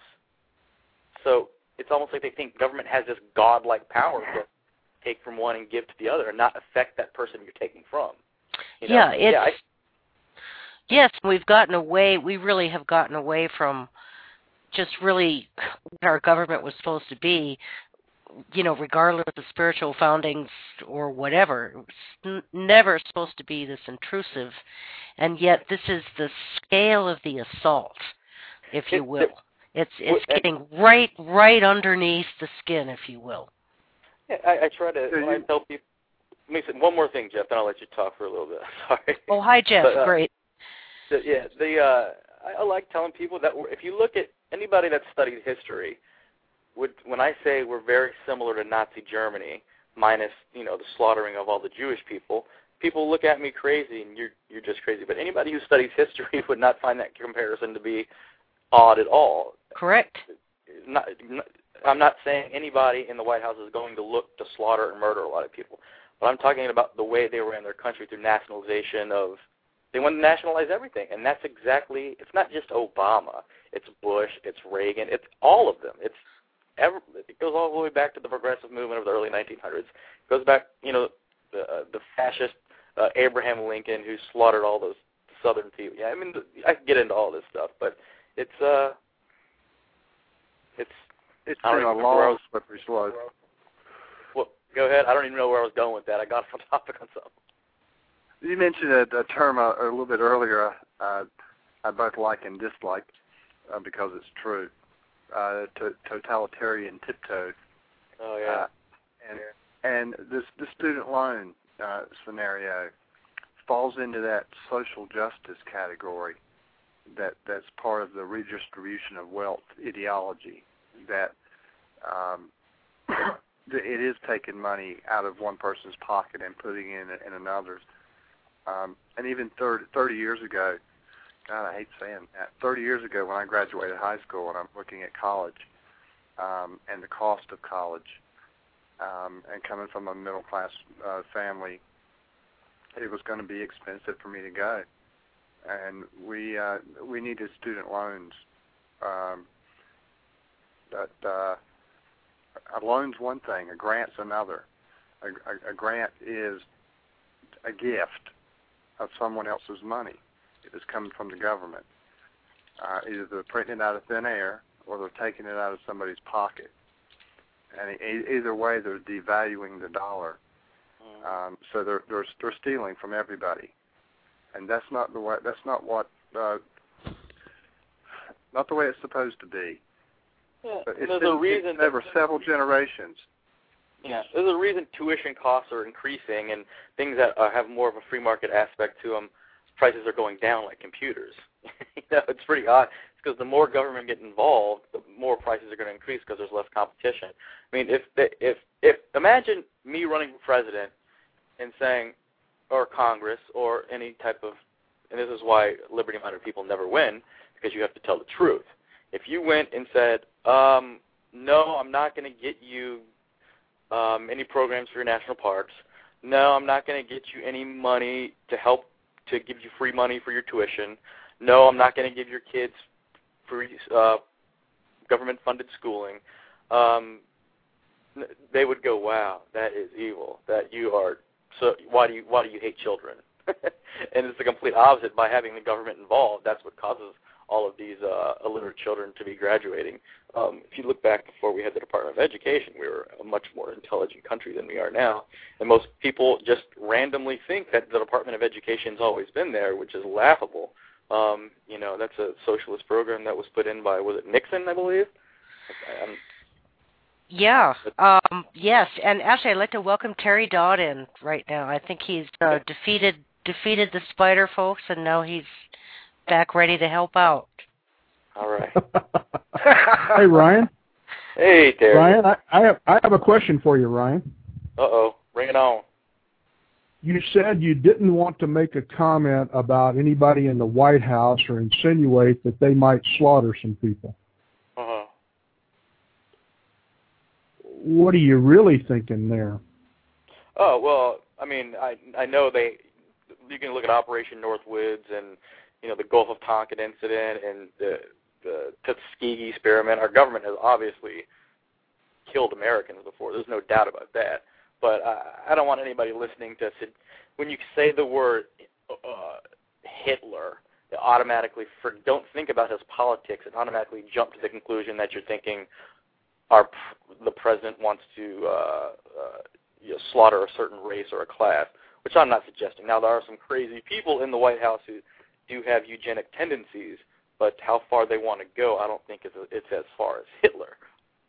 So it's almost like they think government has this godlike power to take from one and give to the other and not affect that person you're taking from. You know? Yeah, it's, yeah I, yes, we've gotten away, we really have gotten away from just really what our government was supposed to be, you know, regardless of spiritual foundings or whatever. It was n- never supposed to be this intrusive, and yet this is the scale of the assault, if you will. It's it's getting right right underneath the skin, if you will. Yeah, I, I try to, when I tell people, let me say one more thing, Jeff, then I'll let you talk for a little bit. Sorry. Oh, hi, Jeff. But, uh, Great. The, yeah, the uh, I, I like telling people that if you look at anybody that studied history, would, when I say we're very similar to Nazi Germany, minus, you know, the slaughtering of all the Jewish people, people look at me crazy, and you're you're just crazy. But anybody who studies history would not find that comparison to be odd at all. Correct. Not, not, I'm not saying anybody in the White House is going to look to slaughter and murder a lot of people, but I'm talking about the way they ran their country through nationalization of, they want to nationalize everything, and that's exactly, it's not just Obama, it's Bush, it's Reagan, it's all of them. It's ever, it goes all the way back to the progressive movement of the early nineteen hundreds. It goes back, you know, the, uh, the fascist uh, Abraham Lincoln who slaughtered all those Southern people. Yeah, I mean, I could get into all this stuff, but it's, uh, it's, It's I don't been a even remember where I long, was- slippery slope. Well, go ahead. I don't even know where I was going with that. I got off topic on something. You mentioned a, a term a, a little bit earlier uh, I both like and dislike uh, because it's true. Uh, to, totalitarian tiptoe. Oh, yeah. Uh, and and this the student loan uh, scenario falls into that social justice category that that's part of the redistribution of wealth ideology, that um, it is taking money out of one person's pocket and putting it in, in another's. Um, and even thirty, thirty years ago, God, I hate saying that, thirty years ago when I graduated high school and I'm looking at college um, and the cost of college, um, and coming from a middle-class uh, family, it was going to be expensive for me to go. And we uh, we needed student loans. Um, that uh, a loan's one thing, a grant's another. A, a, a grant is a gift of someone else's money. It is coming from the government. Uh, either they're printing it out of thin air or they're taking it out of somebody's pocket. And e- either way, they're devaluing the dollar. Um, so they're, they're they're stealing from everybody. And that's not the way. That's not what uh, not the way it's supposed to be. Yeah, But it's there's been, a reason it's over several generations. Yeah, there's a reason tuition costs are increasing, and things that uh, have more of a free market aspect to them, prices are going down, like computers. You know, it's pretty odd. It's because the more government get involved, the more prices are going to increase because there's less competition. I mean, if the, if if imagine me running for president and saying, or Congress, or any type of, and this is why liberty-minded people never win, because you have to tell the truth. If you went and said, um, no, I'm not going to get you um, any programs for your national parks. No, I'm not going to get you any money to help to give you free money for your tuition. No, I'm not going to give your kids free uh, government-funded schooling. Um, they would go, wow, that is evil. That you are so. Why do you why do you hate children? And it's the complete opposite. By having the government involved, that's what causes all of these uh, illiterate children to be graduating. Um, if you look back before we had the Department of Education, we were a much more intelligent country than we are now. And most people just randomly think that the Department of Education's always been there, which is laughable. Um, you know, that's a socialist program that was put in by, was it Nixon, I believe? Um, Yeah, um, yes, and actually I'd like to welcome Terry Dodd in right now. I think he's uh, defeated defeated the spider folks, and now he's back ready to help out. All right. Hey, Ryan. Hey, Terry. Ryan, I, I have I have a question for you, Ryan. Uh-oh, bring it on. You said you didn't want to make a comment about anybody in the White House or insinuate that they might slaughter some people. Uh-huh. What are you really thinking there? Oh, well, I mean, I I know they, you can look at Operation Northwoods and, you know, the Gulf of Tonkin incident and the, the Tuskegee experiment. Our government has obviously killed Americans before. There's no doubt about that. But I, I don't want anybody listening to, when you say the word uh, Hitler, they automatically, for, don't think about his politics and automatically jump to the conclusion that you're thinking our the president wants to uh, uh, you know, slaughter a certain race or a class, which I'm not suggesting. Now, there are some crazy people in the White House who do have eugenic tendencies, but how far they want to go, I don't think it's, it's as far as Hitler.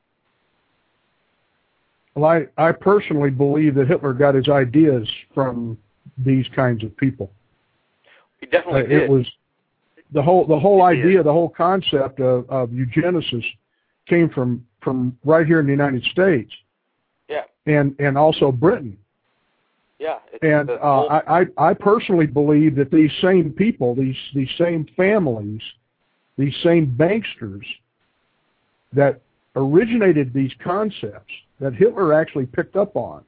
Well, I, I personally believe that Hitler got his ideas from these kinds of people. He definitely uh, did. It was the whole the whole He idea, did. the whole concept of, of eugenesis came from, from right here in the United States. Yeah. And and also Britain. Yeah. It's And the uh, whole, I, I I personally believe that these same people, these these same families, these same banksters that originated these concepts that Hitler actually picked up on,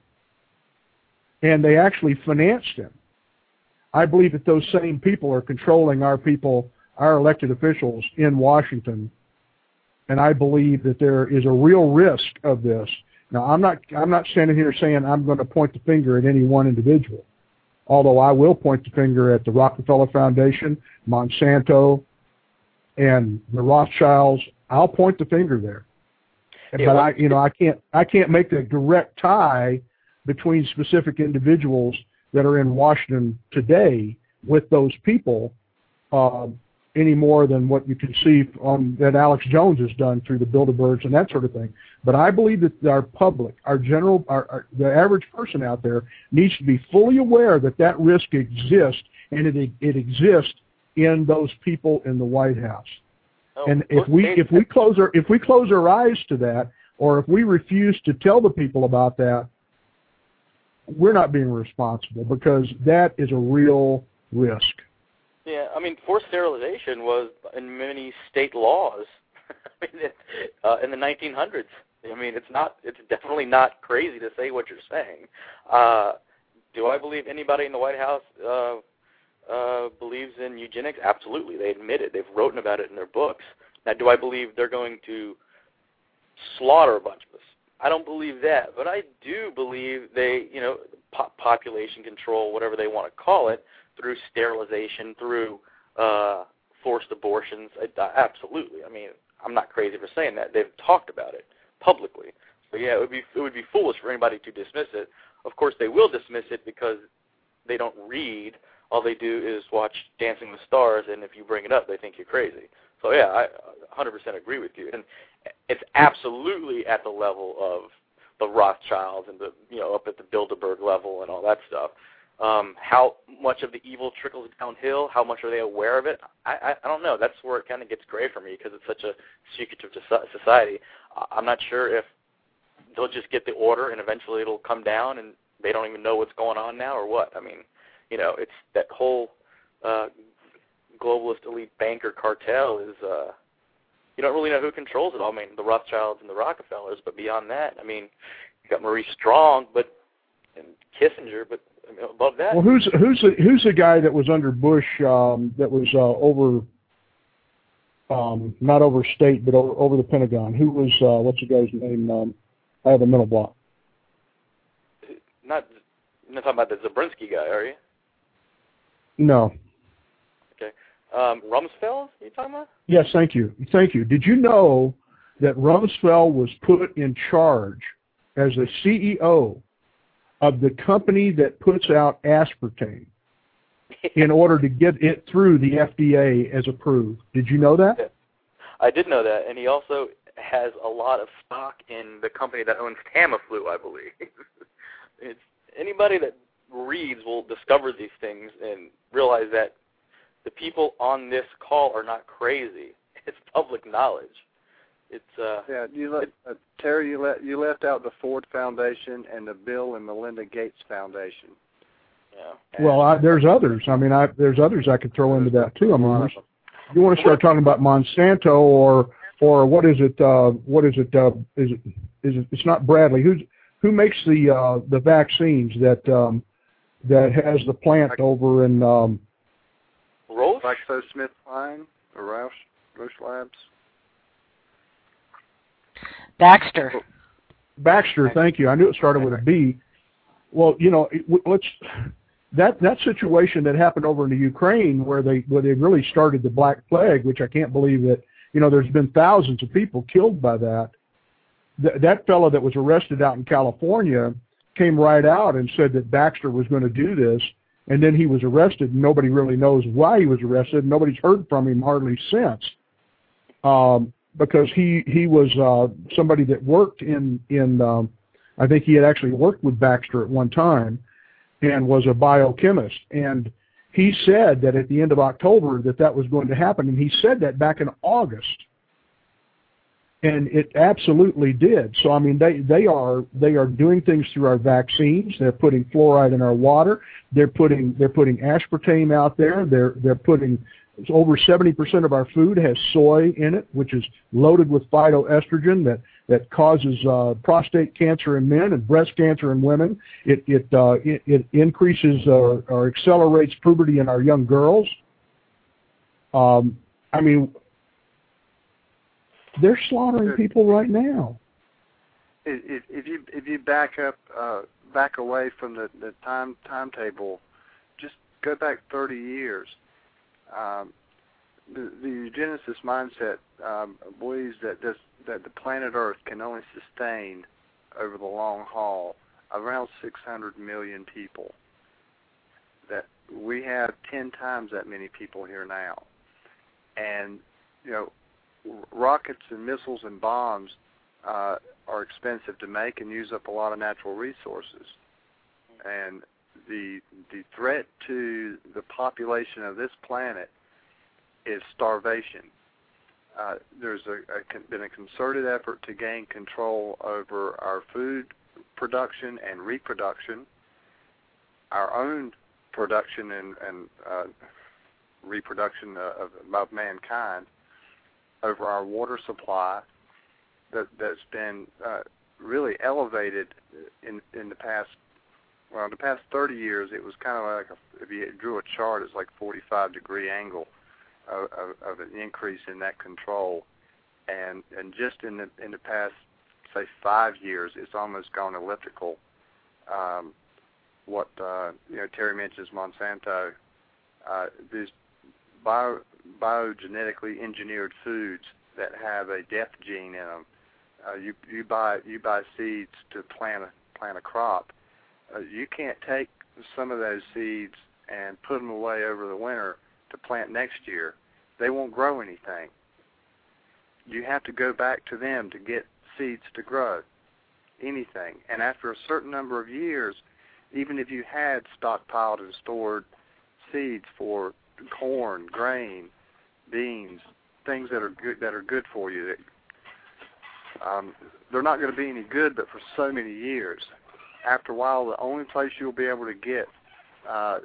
and they actually financed him. I believe that those same people are controlling our people, our elected officials in Washington, and I believe that there is a real risk of this. Now, I'm not I'm not standing here saying I'm going to point the finger at any one individual, although I will point the finger at the Rockefeller Foundation, Monsanto, and the Rothschilds. I'll point the finger there. Yeah, but well, I, you know, I can't I can't make the direct tie between specific individuals that are in Washington today with those people uh, any more than what you can see on that Alex Jones has done through the Bilderbergs and that sort of thing. But I believe that our public, our general, our, our, the average person out there needs to be fully aware that that risk exists, and it it exists in those people in the White House. oh, And if we if we close our if we close our eyes to that, or if we refuse to tell the people about that, we're not being responsible, because that is a real risk. Yeah, I mean, forced sterilization was in many state laws I mean, it, uh, in the nineteen hundreds. I mean, it's not. It's definitely not crazy to say what you're saying. Uh, do I believe anybody in the White House uh, uh, believes in eugenics? Absolutely. They admit it. They've written about it in their books. Now, do I believe they're going to slaughter a bunch of us? I don't believe that, but I do believe they, you know, po- population control, whatever they want to call it, through sterilization, through uh, forced abortions. I, I, absolutely. I mean, I'm not crazy for saying that. They've talked about it publicly. So yeah, it would be it would be foolish for anybody to dismiss it. Of course, they will dismiss it because they don't read all they do is watch Dancing with Stars, and if you bring it up, they think you're crazy. So, yeah, I one hundred percent agree with you. And it's absolutely at the level of the Rothschilds and the, you know, up at the Bilderberg level and all that stuff. Um, how much of the evil trickles downhill? How much are they aware of it? I, I, I don't know. That's where it kind of gets gray for me because it's such a secretive society. I'm not sure if they'll just get the order and eventually it'll come down and they don't even know what's going on now or what. I mean, you know, it's that whole uh, globalist elite banker cartel is, uh, you don't really know who controls it all. I mean, the Rothschilds and the Rockefellers, but beyond that, I mean, you got Maurice Strong, but and Kissinger, but I mean, above that. Well, who's who's the, who's the guy that was under Bush um, that was uh, over, um, not over state, but over, over the Pentagon? Who was uh, what's the guy's name? Um, I have a mental block. Not, you're not talking about the Zabrinsky guy, are you? No. Okay. Um, Rumsfeld, you talking about? Yes, thank you. Thank you. Did you know that Rumsfeld was put in charge as the C E O of the company that puts out aspartame in order to get it through the F D A as approved? Did you know that? I did know that, and he also has a lot of stock in the company that owns Tamiflu, I believe. It's, anybody that reads will discover these things and realize that the people on this call are not crazy. It's public knowledge. It's uh, yeah. You let, uh, Terry, you let you left out the Ford Foundation and the Bill and Melinda Gates Foundation. Yeah. And well, I, there's others. I mean, I, there's others I could throw into that too. I mean, you want to start talking about Monsanto or or what is it? Uh, what is it? Uh, is it? Is it? It's not Bradley. Who's who makes the uh, the vaccines that um, that has the plant over in um, Roche? GlaxoSmithKline or Roche Roche Labs. Baxter. Baxter, thank you. I knew it started with a B. Well, you know, it, let's that that situation that happened over in the Ukraine, where they where they really started the Black Plague, which I can't believe that you know there's been thousands of people killed by that. Th- that fellow that was arrested out in California came right out and said that Baxter was going to do this, and then he was arrested. And nobody really knows why he was arrested. Nobody's heard from him hardly since. Um, because he he was uh, somebody that worked in in um, I think he had actually worked with Baxter at one time and was a biochemist, and he said that at the end of October that that was going to happen, and he said that back in August, and it absolutely did. So I mean they they are they are doing things through our vaccines. They're putting fluoride in our water. They're putting they're putting aspartame out there. They're they're putting over seventy percent of our food has soy in it, which is loaded with phytoestrogen that, that causes uh, prostate cancer in men and breast cancer in women. It it uh, it, it increases uh, or accelerates puberty in our young girls. Um, I mean, they're slaughtering people right now. If, if you if you back up uh, back away from the, the time timetable, just go back thirty years. Um, the, the eugenicist mindset um, believes that this, that the planet Earth can only sustain over the long haul around six hundred million people. That we have ten times that many people here now, and you know, rockets and missiles and bombs uh, are expensive to make and use up a lot of natural resources, and the the threat to the population of this planet is starvation. Uh, there's a, a, been a concerted effort to gain control over our food production and reproduction, our own production and, and uh, reproduction of, of mankind, over our water supply that, that's been uh, really elevated in in the past. Well, in the past thirty years, it was kind of like a, if you drew a chart, it's like forty-five degree angle of, of, of an increase in that control, and and just in the in the past, say five years, it's almost gone elliptical. Um, what uh, you know, Terry mentions Monsanto. Uh, these bio, biogenetically engineered foods that have a death gene in them. Uh, you you buy you buy seeds to plant a plant a crop. Uh, you can't take some of those seeds and put them away over the winter to plant next year, they won't grow anything. You have to go back to them to get seeds to grow anything. And after a certain number of years, even if you had stockpiled and stored seeds for corn, grain, beans, things that are good, that are good for you, that, um, they're not going to be any good but for so many years. After a while, the only place you'll be able to get uh,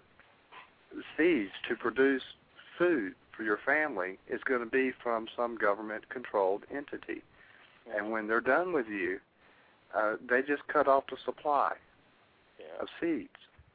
seeds to produce food for your family is going to be from some government-controlled entity. And when they're done with you, uh, they just cut off the supply yeah. of seeds.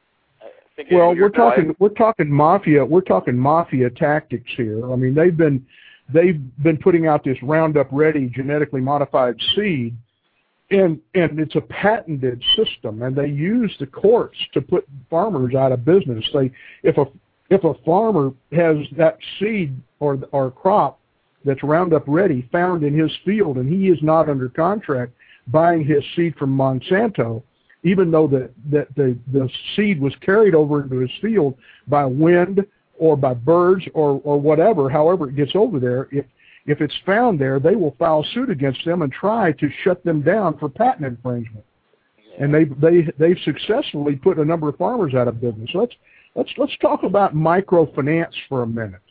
Well, we're talking wife. we're talking mafia we're talking mafia tactics here. I mean, they've been they've been putting out this Roundup Ready genetically modified seed, and and it's a patented system, and they use the courts to put farmers out of business. They if a if a farmer has that seed or or crop that's Roundup Ready found in his field, and he is not under contract buying his seed from Monsanto, even though the, the, the, the seed was carried over into his field by wind or by birds or, or whatever, however it gets over there, if, if it's found there, they will file suit against them and try to shut them down for patent infringement. Yeah. And they, they, they've successfully put a number of farmers out of business. So let's, let's, let's talk about microfinance for a minute.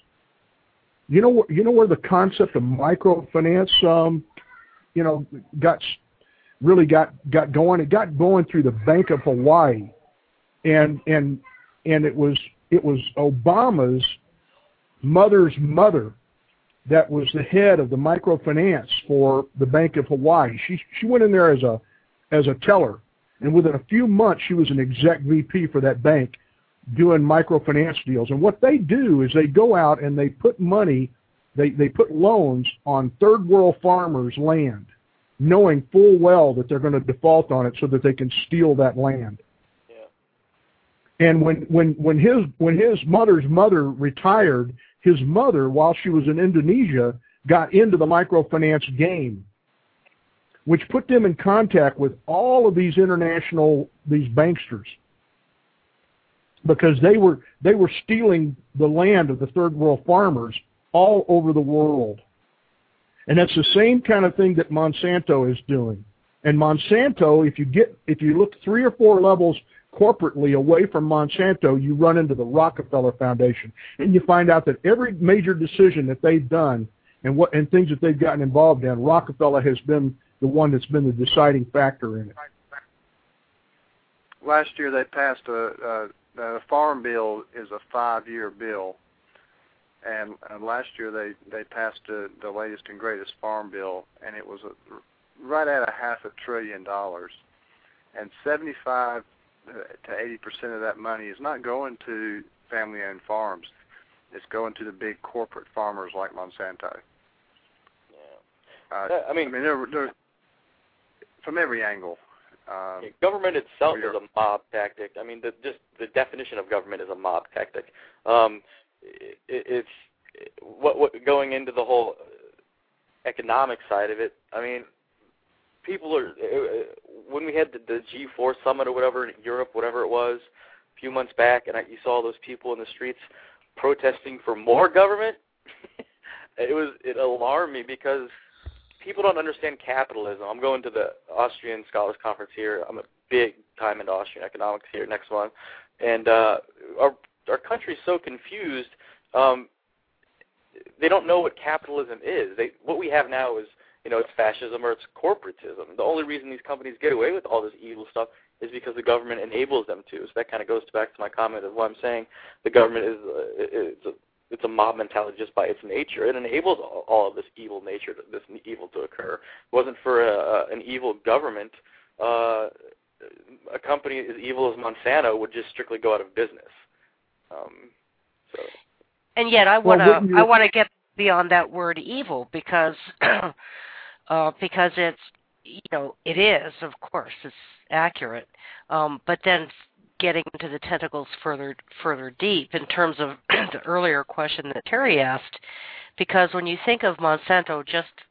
You know, you know where the concept of microfinance, um, you know, got really got, got going. It got going through the Bank of Hawaii, and and and it was it was Obama's mother's mother that was the head of the microfinance for the Bank of Hawaii. She she went in there as a as a teller, and within a few months she was an exec V P for that bank, doing microfinance deals. And what they do is they go out and they put money, they they put loans on third world farmers' land, knowing full well that they're going to default on it so that they can steal that land. Yeah. And when, when, when his when his mother's mother retired, his mother, while she was in Indonesia, got into the microfinance game, which put them in contact with all of these international, these banksters, because they were they were stealing the land of the third world farmers all over the world. And that's the same kind of thing that Monsanto is doing. And Monsanto, if you get, if you look three or four levels corporately away from Monsanto, you run into the Rockefeller Foundation, and you find out that every major decision that they've done and what and things that they've gotten involved in, Rockefeller has been the one that's been the deciding factor in it. Last year they passed a, a, a farm bill is a five-year bill. And, and last year they, they passed a, the latest and greatest farm bill, and it was a, right at a half a trillion dollars. And seventy-five to eighty percent of that money is not going to family-owned farms. It's going to the big corporate farmers like Monsanto. Yeah. Uh, I mean, I mean they're, they're, from every angle. Um, yeah, government itself is a mob tactic. I mean, the, just the definition of government is a mob tactic. Um, It, it's what, what going into the whole economic side of it. I mean, people are when we had the, the G four summit or whatever in Europe, whatever it was, a few months back, and I, you saw those people in the streets protesting for more government. it was it alarmed me because people don't understand capitalism. I'm going to the Austrian Scholars Conference here. I'm a big time into Austrian economics here next month, and uh, our Our country's so confused. Um, they don't know what capitalism is. They, what we have now is, you know, it's fascism or it's corporatism. The only reason these companies get away with all this evil stuff is because the government enables them to. So that kind of goes back to my comment of what I'm saying. The government is uh, it's a it's a mob mentality just by its nature. It enables all, all of this evil nature, this evil to occur. If it wasn't for a, an evil government, uh, a company as evil as Monsanto would just strictly go out of business. Um, so. And yet, I want to well, I want to get beyond that word evil because uh, because it's you know it is, of course, it's accurate, um, but then getting into the tentacles further further deep in terms of the earlier question that Terry asked, because when you think of Monsanto, just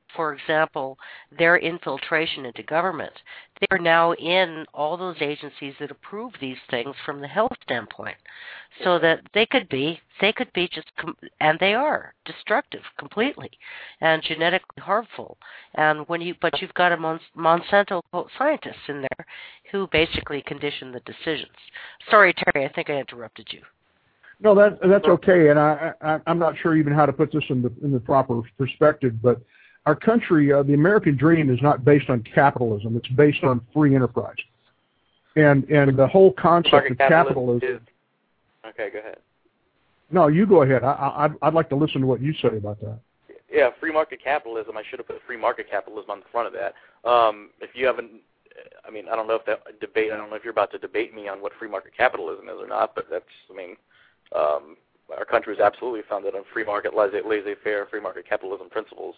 for example, their infiltration into government. They're now in all those agencies that approve these things from the health standpoint, so that they could be, they could be just, and they are destructive completely, and genetically harmful. And when you, but you've got a Monsanto scientists in there who basically condition the decisions. Sorry, Terry, I think I interrupted you. No, that that's okay, and I, I I'm not sure even how to put this in the in the proper perspective. But our country, uh, the American dream, is not based on capitalism; it's based on free enterprise, and and the whole concept Market of capitalism. Is, okay, go ahead. No, you go ahead. I, I I'd, I'd like to listen to what you say about that. Yeah, free market capitalism. I should have put free market capitalism on the front of that. Um, if you haven't, I mean, I don't know if that debate. I don't know if you're about to debate me on what free market capitalism is or not. But that's, I mean. Um, our country is absolutely founded on free market, laissez-faire, free market capitalism principles.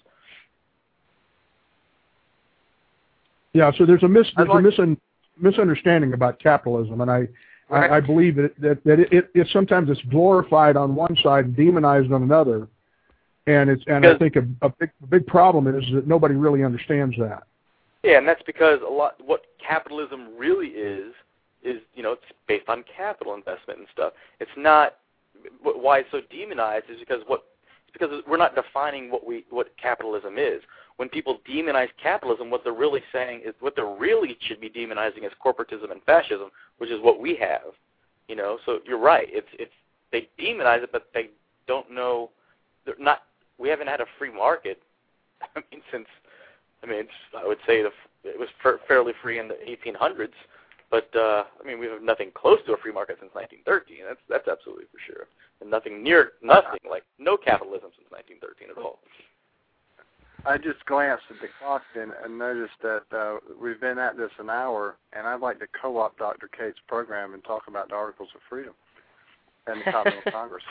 Yeah, so there's a, mis- there's like a mis- misunderstanding about capitalism, and I, Right. I, I believe that, that, that it, it, it sometimes it's glorified on one side and demonized on another, and it's and I think a, a big a big problem is that nobody really understands that. Yeah, and that's because a lot what capitalism really is is, you know, it's based on capital investment and stuff. It's not, why it's so demonized is because what, it's because we're not defining what we, what capitalism is. When people demonize capitalism, what they're really saying is, what they really should be demonizing is corporatism and fascism, which is what we have, you know. So you're right. It's, it's, they demonize it, but they don't know, they're not, we haven't had a free market, I mean, since, I mean, it's, I would say the, it was fairly free in the eighteen hundreds. But, uh, I mean, we have nothing close to a free market since nineteen thirteen. That's that's absolutely for sure. And nothing near, nothing, like no capitalism since nineteen thirteen at all. I just glanced at the clock and, and noticed that uh, we've been at this an hour, and I'd like to co-opt Doctor Cates' program and talk about the Articles of Freedom and the Continental Congress.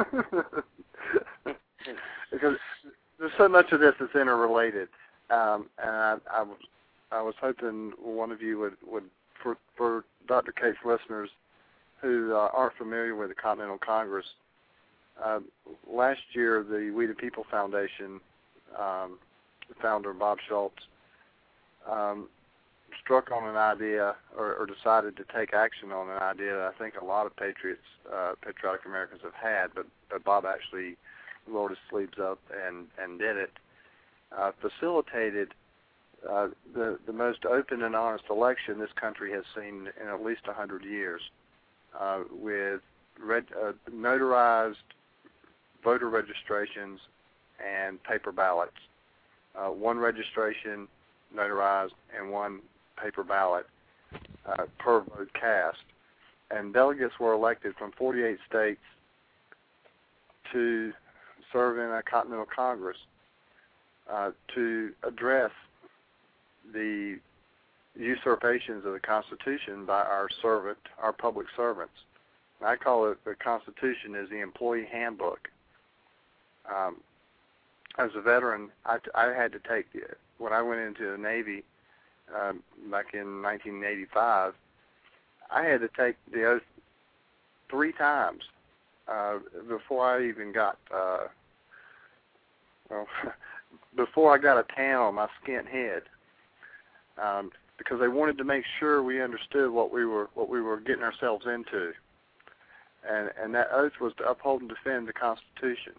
Because there's so much of this that's interrelated. Um, and I, I, was, I was hoping one of you would, would For, for Doctor Cates listeners who uh, aren't familiar with the Continental Congress, uh, last year the We the People Foundation um, founder Bob Schultz um, struck on an idea or, or decided to take action on an idea that I think a lot of patriots, uh, patriotic Americans have had, but, but Bob actually rolled his sleeves up and, and did it, uh, facilitated Uh, the, the most open and honest election this country has seen in at least one hundred years, uh, with red, uh, notarized voter registrations and paper ballots. Uh, one registration notarized and one paper ballot uh, per vote cast. And delegates were elected from forty-eight states to serve in a Continental Congress uh, to address the usurpations of the Constitution by our servant, our public servants. And I call it, the Constitution is the employee handbook. Um, as a veteran, I, I had to take, the, when I went into the Navy um, back in nineteen eighty-five, I had to take the oath three times uh, before I even got, uh, well, before I got a tan on my skint head. Um, because they wanted to make sure we understood what we were what we were getting ourselves into, and and that oath was to uphold and defend the Constitution.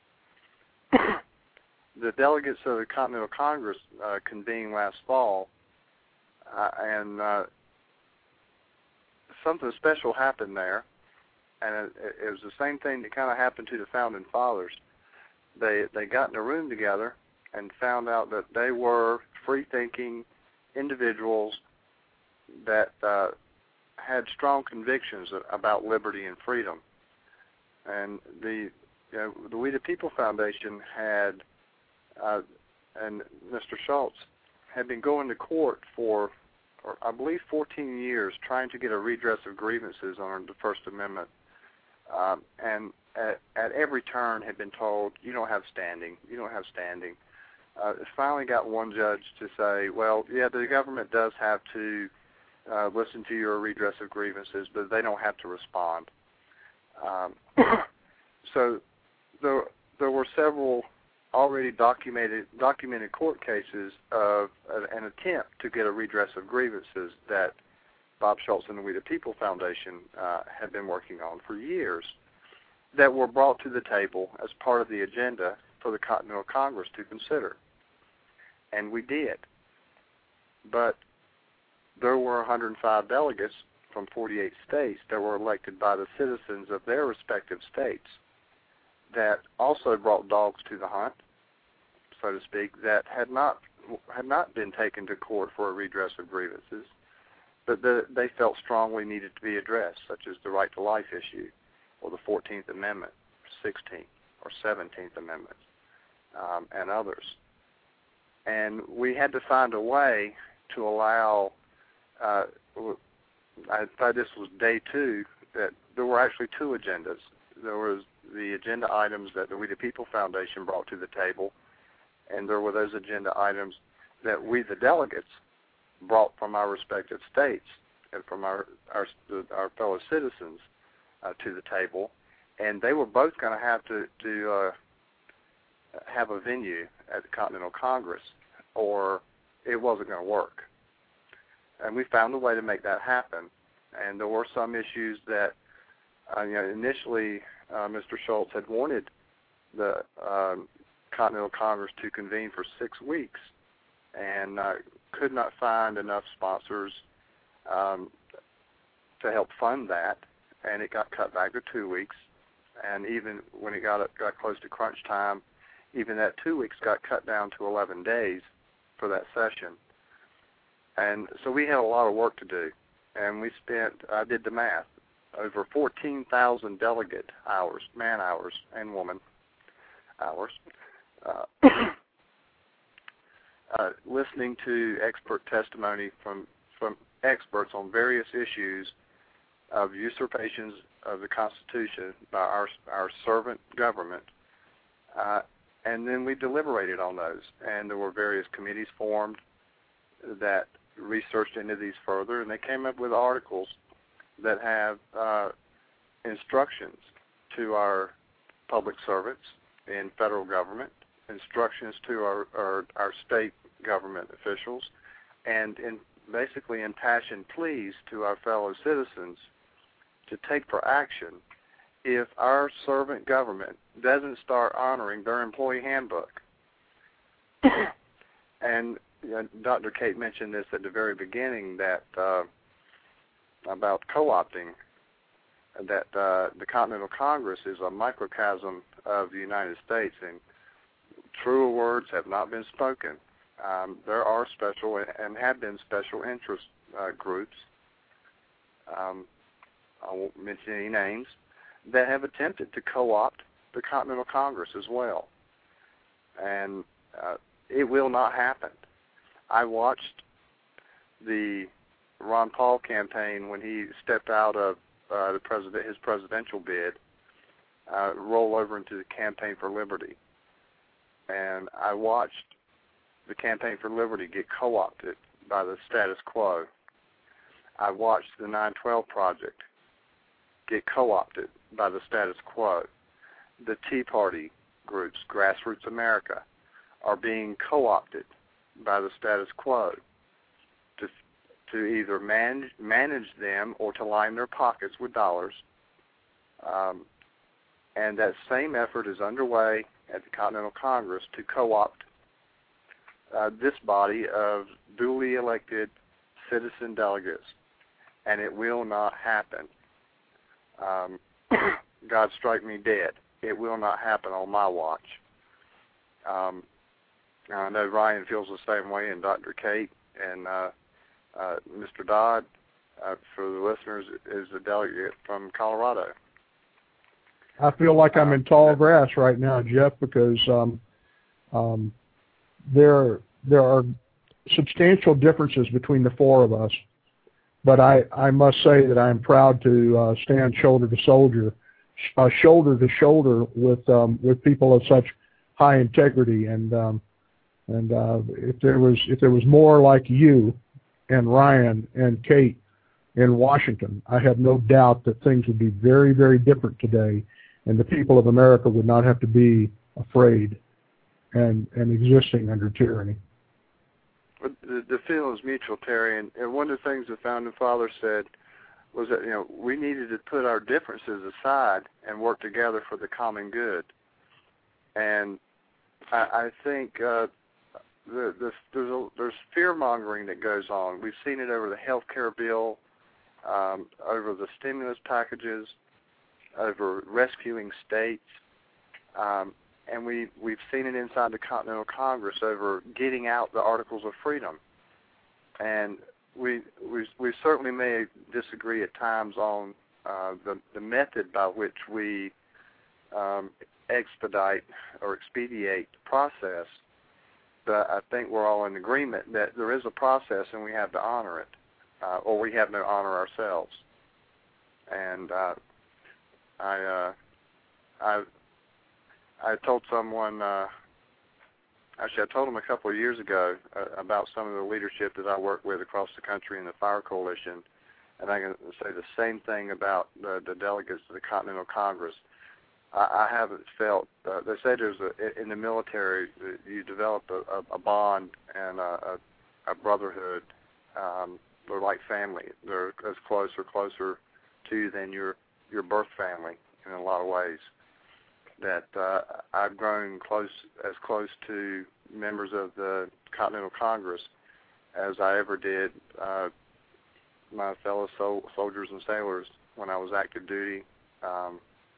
The delegates of the Continental Congress uh, convened last fall, uh, and uh, something special happened there, and it, it was the same thing that kind of happened to the Founding Fathers. They they got in a room together and found out that they were free-thinking individuals that uh, had strong convictions about liberty and freedom. And the you know, the We the People Foundation had, uh, and Mister Schultz had been going to court for, or I believe, fourteen years trying to get a redress of grievances on the First Amendment. Um, and at, at every turn had been told, you don't have standing, you don't have standing. Uh, finally got one judge to say, well, yeah, the government does have to uh, listen to your redress of grievances, but they don't have to respond. Um, so there, there were several already documented documented court cases of an attempt to get a redress of grievances that Bob Schultz and the We the People Foundation uh, had been working on for years, that were brought to the table as part of the agenda for the Continental Congress to consider. And we did. But there were one hundred five delegates from forty-eight states that were elected by the citizens of their respective states that also brought dogs to the hunt, so to speak, that had not had not been taken to court for a redress of grievances, but that they felt strongly needed to be addressed, such as the right to life issue, or the fourteenth Amendment, sixteenth or seventeenth Amendments, um, and others. And we had to find a way to allow, uh, I thought this was day two, that there were actually two agendas. There was the agenda items that the We the People Foundation brought to the table, and there were those agenda items that we, the delegates, brought from our respective states and from our our, our fellow citizens uh, to the table, and they were both going to have to, to uh, have a venue at the Continental Congress, or it wasn't going to work. And we found a way to make that happen. And there were some issues that, uh, you know, initially uh, Mister Schultz had wanted the um, Continental Congress to convene for six weeks, and uh, could not find enough sponsors um, to help fund that, and it got cut back to two weeks. And even when it got got close to crunch time, even that two weeks got cut down to eleven days for that session. And so we had a lot of work to do, and we spent, I did the math, over fourteen thousand delegate hours, man hours and woman hours, uh, uh, listening to expert testimony from, from experts on various issues of usurpations of the Constitution by our, our servant government, uh, and then we deliberated on those. And there were various committees formed that researched into these further, and they came up with articles that have uh, instructions to our public servants in federal government, instructions to our, our, our state government officials, and in basically impassioned pleas to our fellow citizens to take for action if our servant government doesn't start honoring their employee handbook. And you know, Doctor Kate mentioned this at the very beginning, that uh, about co-opting, that uh, the Continental Congress is a microcosm of the United States, and truer words have not been spoken. Um, there are special and have been special interest uh, groups, um, I won't mention any names, that have attempted to co-opt the Continental Congress as well. And uh, it will not happen. I watched the Ron Paul campaign when he stepped out of uh, the president, his presidential bid, uh, roll over into the Campaign for Liberty. And I watched the Campaign for Liberty get co-opted by the status quo. I watched the nine twelve Project get co-opted by the status quo. The Tea Party groups, Grassroots America, are being co-opted by the status quo to to either manage, manage them or to line their pockets with dollars. Um, and that same effort is underway at the Continental Congress to co-opt uh, this body of duly elected citizen delegates, and it will not happen. Um, God strike me dead. It will not happen on my watch. Um, I know Ryan feels the same way, and Doctor Kate, and uh, uh, Mister Dodd, uh, for the listeners, is a delegate from Colorado. I feel like I'm in tall grass right now, Jeff, because um, um, there there are substantial differences between the four of us. But I, I must say that I'm proud to uh, stand shoulder to shoulder, uh, shoulder to shoulder with um, with people of such high integrity. And um, and uh, if there was if there was more like you and Ryan and Kate in Washington, I have no doubt that things would be very, very different today, and the people of America would not have to be afraid. and, and existing under tyranny. The, the feeling is mutual, Terry, and, and one of the things the Founding Fathers said was that, you know, we needed to put our differences aside and work together for the common good. And I, I think uh, the, the, there's, a, there's fear-mongering that goes on. We've seen it over the health care bill, um, over the stimulus packages, over rescuing states, um, and we, we've seen it inside the Continental Congress over getting out the Articles of Freedom. And we we, we certainly may disagree at times on uh, the, the method by which we um, expedite or expedite the process, but I think we're all in agreement that there is a process and we have to honor it, uh, or we have to honor ourselves. And uh, I, uh, I I told someone, uh, actually I told them a couple of years ago uh, about some of the leadership that I work with across the country in the Fire Coalition, and I can say the same thing about the, the delegates to the Continental Congress. I, I haven't felt, uh, they say there's a, in the military, you develop a, a bond and a, a, a brotherhood. Um, they're like family. They're as close or closer to you than your, your birth family in a lot of ways. That uh, I've grown close, as close to members of the Continental Congress as I ever did uh, my fellow sol- soldiers and sailors when I was active duty. Um,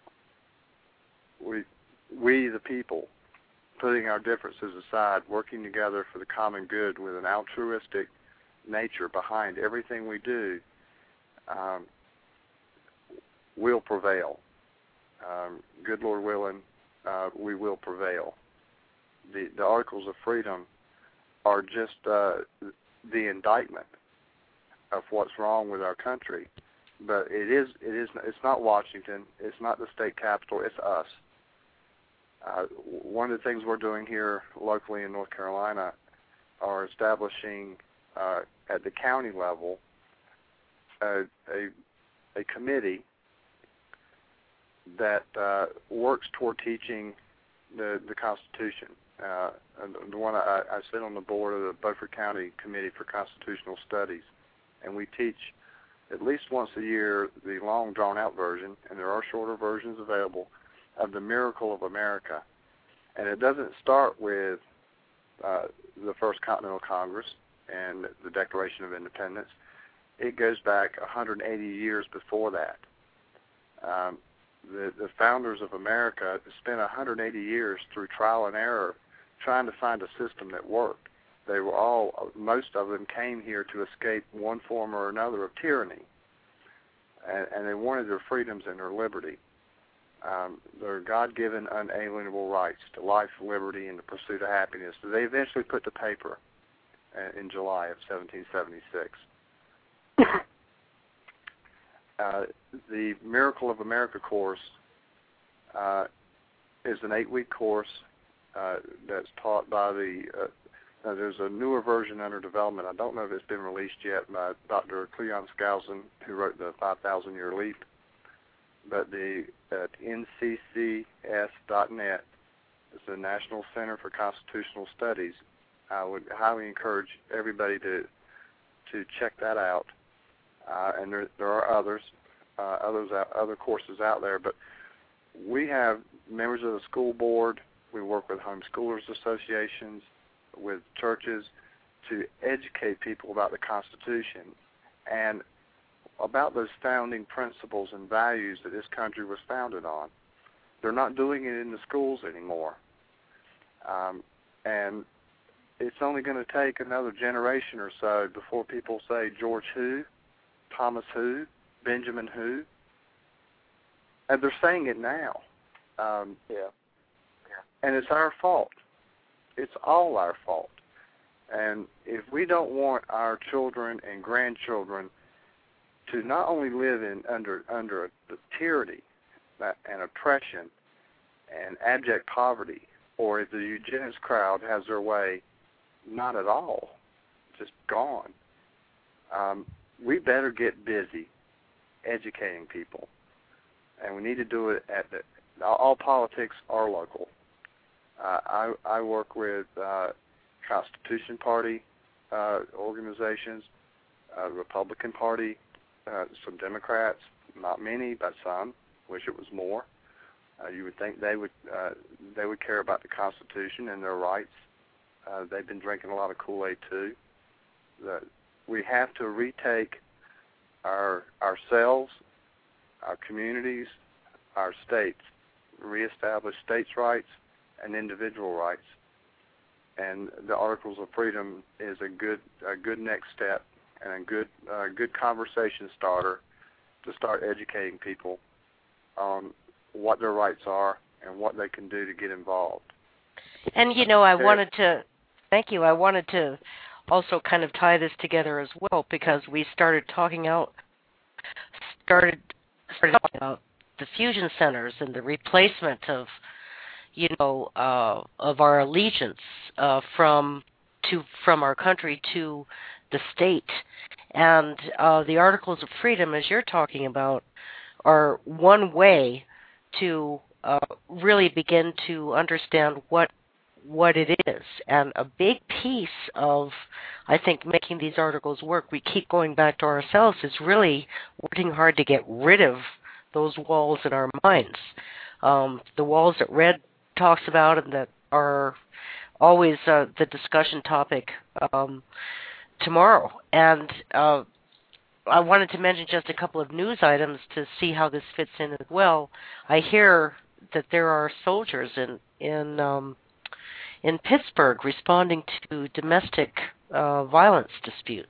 we, we the people, putting our differences aside, working together for the common good with an altruistic nature behind everything we do, um, will prevail. Um, good Lord willing, uh, we will prevail. The, the Articles of Freedom are just uh, the indictment of what's wrong with our country. But it is, it is, it's not Washington. It's not the state capitol. It's us. Uh, one of the things we're doing here locally in North Carolina are establishing uh, at the county level a, a, a committee that uh, works toward teaching the, the Constitution. Uh, the one I, I sit on the board of the Beaufort County Committee for Constitutional Studies, and we teach at least once a year the long, drawn-out version, and there are shorter versions available, of the Miracle of America. And it doesn't start with uh, the First Continental Congress and the Declaration of Independence. It goes back one hundred eighty years before that. Um, The, the founders of America spent one hundred eighty years through trial and error trying to find a system that worked. They were all, most of them came here to escape one form or another of tyranny, and, and they wanted their freedoms and their liberty, um, their God-given unalienable rights to life, liberty, and the pursuit of happiness that they eventually put to paper in July of seventeen seventy-six. Uh, the Miracle of America course uh, is an eight-week course uh, that's taught by the, uh, now there's a newer version under development. I don't know if it's been released yet by Doctor Cleon Skousen, who wrote the five thousand year Leap, but the at N C C S dot net is the National Center for Constitutional Studies. I would highly encourage everybody to to check that out. Uh, and there, there are others, uh, others, out, other courses out there. But we have members of the school board. We work with homeschoolers associations, with churches, to educate people about the Constitution and about those founding principles and values that this country was founded on. They're not doing it in the schools anymore, um, and it's only going to take another generation or so before people say George who? Thomas who, Benjamin who, and they're saying it now. Um, yeah. yeah. And it's our fault. It's all our fault. And if we don't want our children and grandchildren to not only live in under under the tyranny and oppression and abject poverty, or if the eugenics crowd has their way, not at all, just gone. Um, we better get busy educating people, and we need to do it at the, all politics are local. Uh, I, I work with uh, Constitution Party uh, organizations, uh, Republican Party, uh, some Democrats, not many, but some. Wish it was more. Uh, you would think they would uh, they would care about the Constitution and their rights. Uh, they've been drinking a lot of Kool-Aid too. The, we have to retake our ourselves, our communities, our states, reestablish states' rights and individual rights. And the Articles of Freedom is a good a good next step and a good uh, good conversation starter to start educating people on what their rights are and what they can do to get involved. And, you know, I wanted to, thank you, I wanted to also kind of tie this together as well, because we started talking out, started, started talking about the fusion centers and the replacement of, you know, uh, of our allegiance uh, from to from our country to the state. And uh, the Articles of Freedom, as you're talking about, are one way to uh, really begin to understand what what it is. And a big piece of, I think, making these articles work, we keep going back to ourselves, is really working hard to get rid of those walls in our minds. Um, the walls that Red talks about and that are always uh, the discussion topic um, tomorrow. And uh, I wanted to mention just a couple of news items to see how this fits in as well. I hear that there are soldiers in in um, in Pittsburgh responding to domestic uh, violence disputes.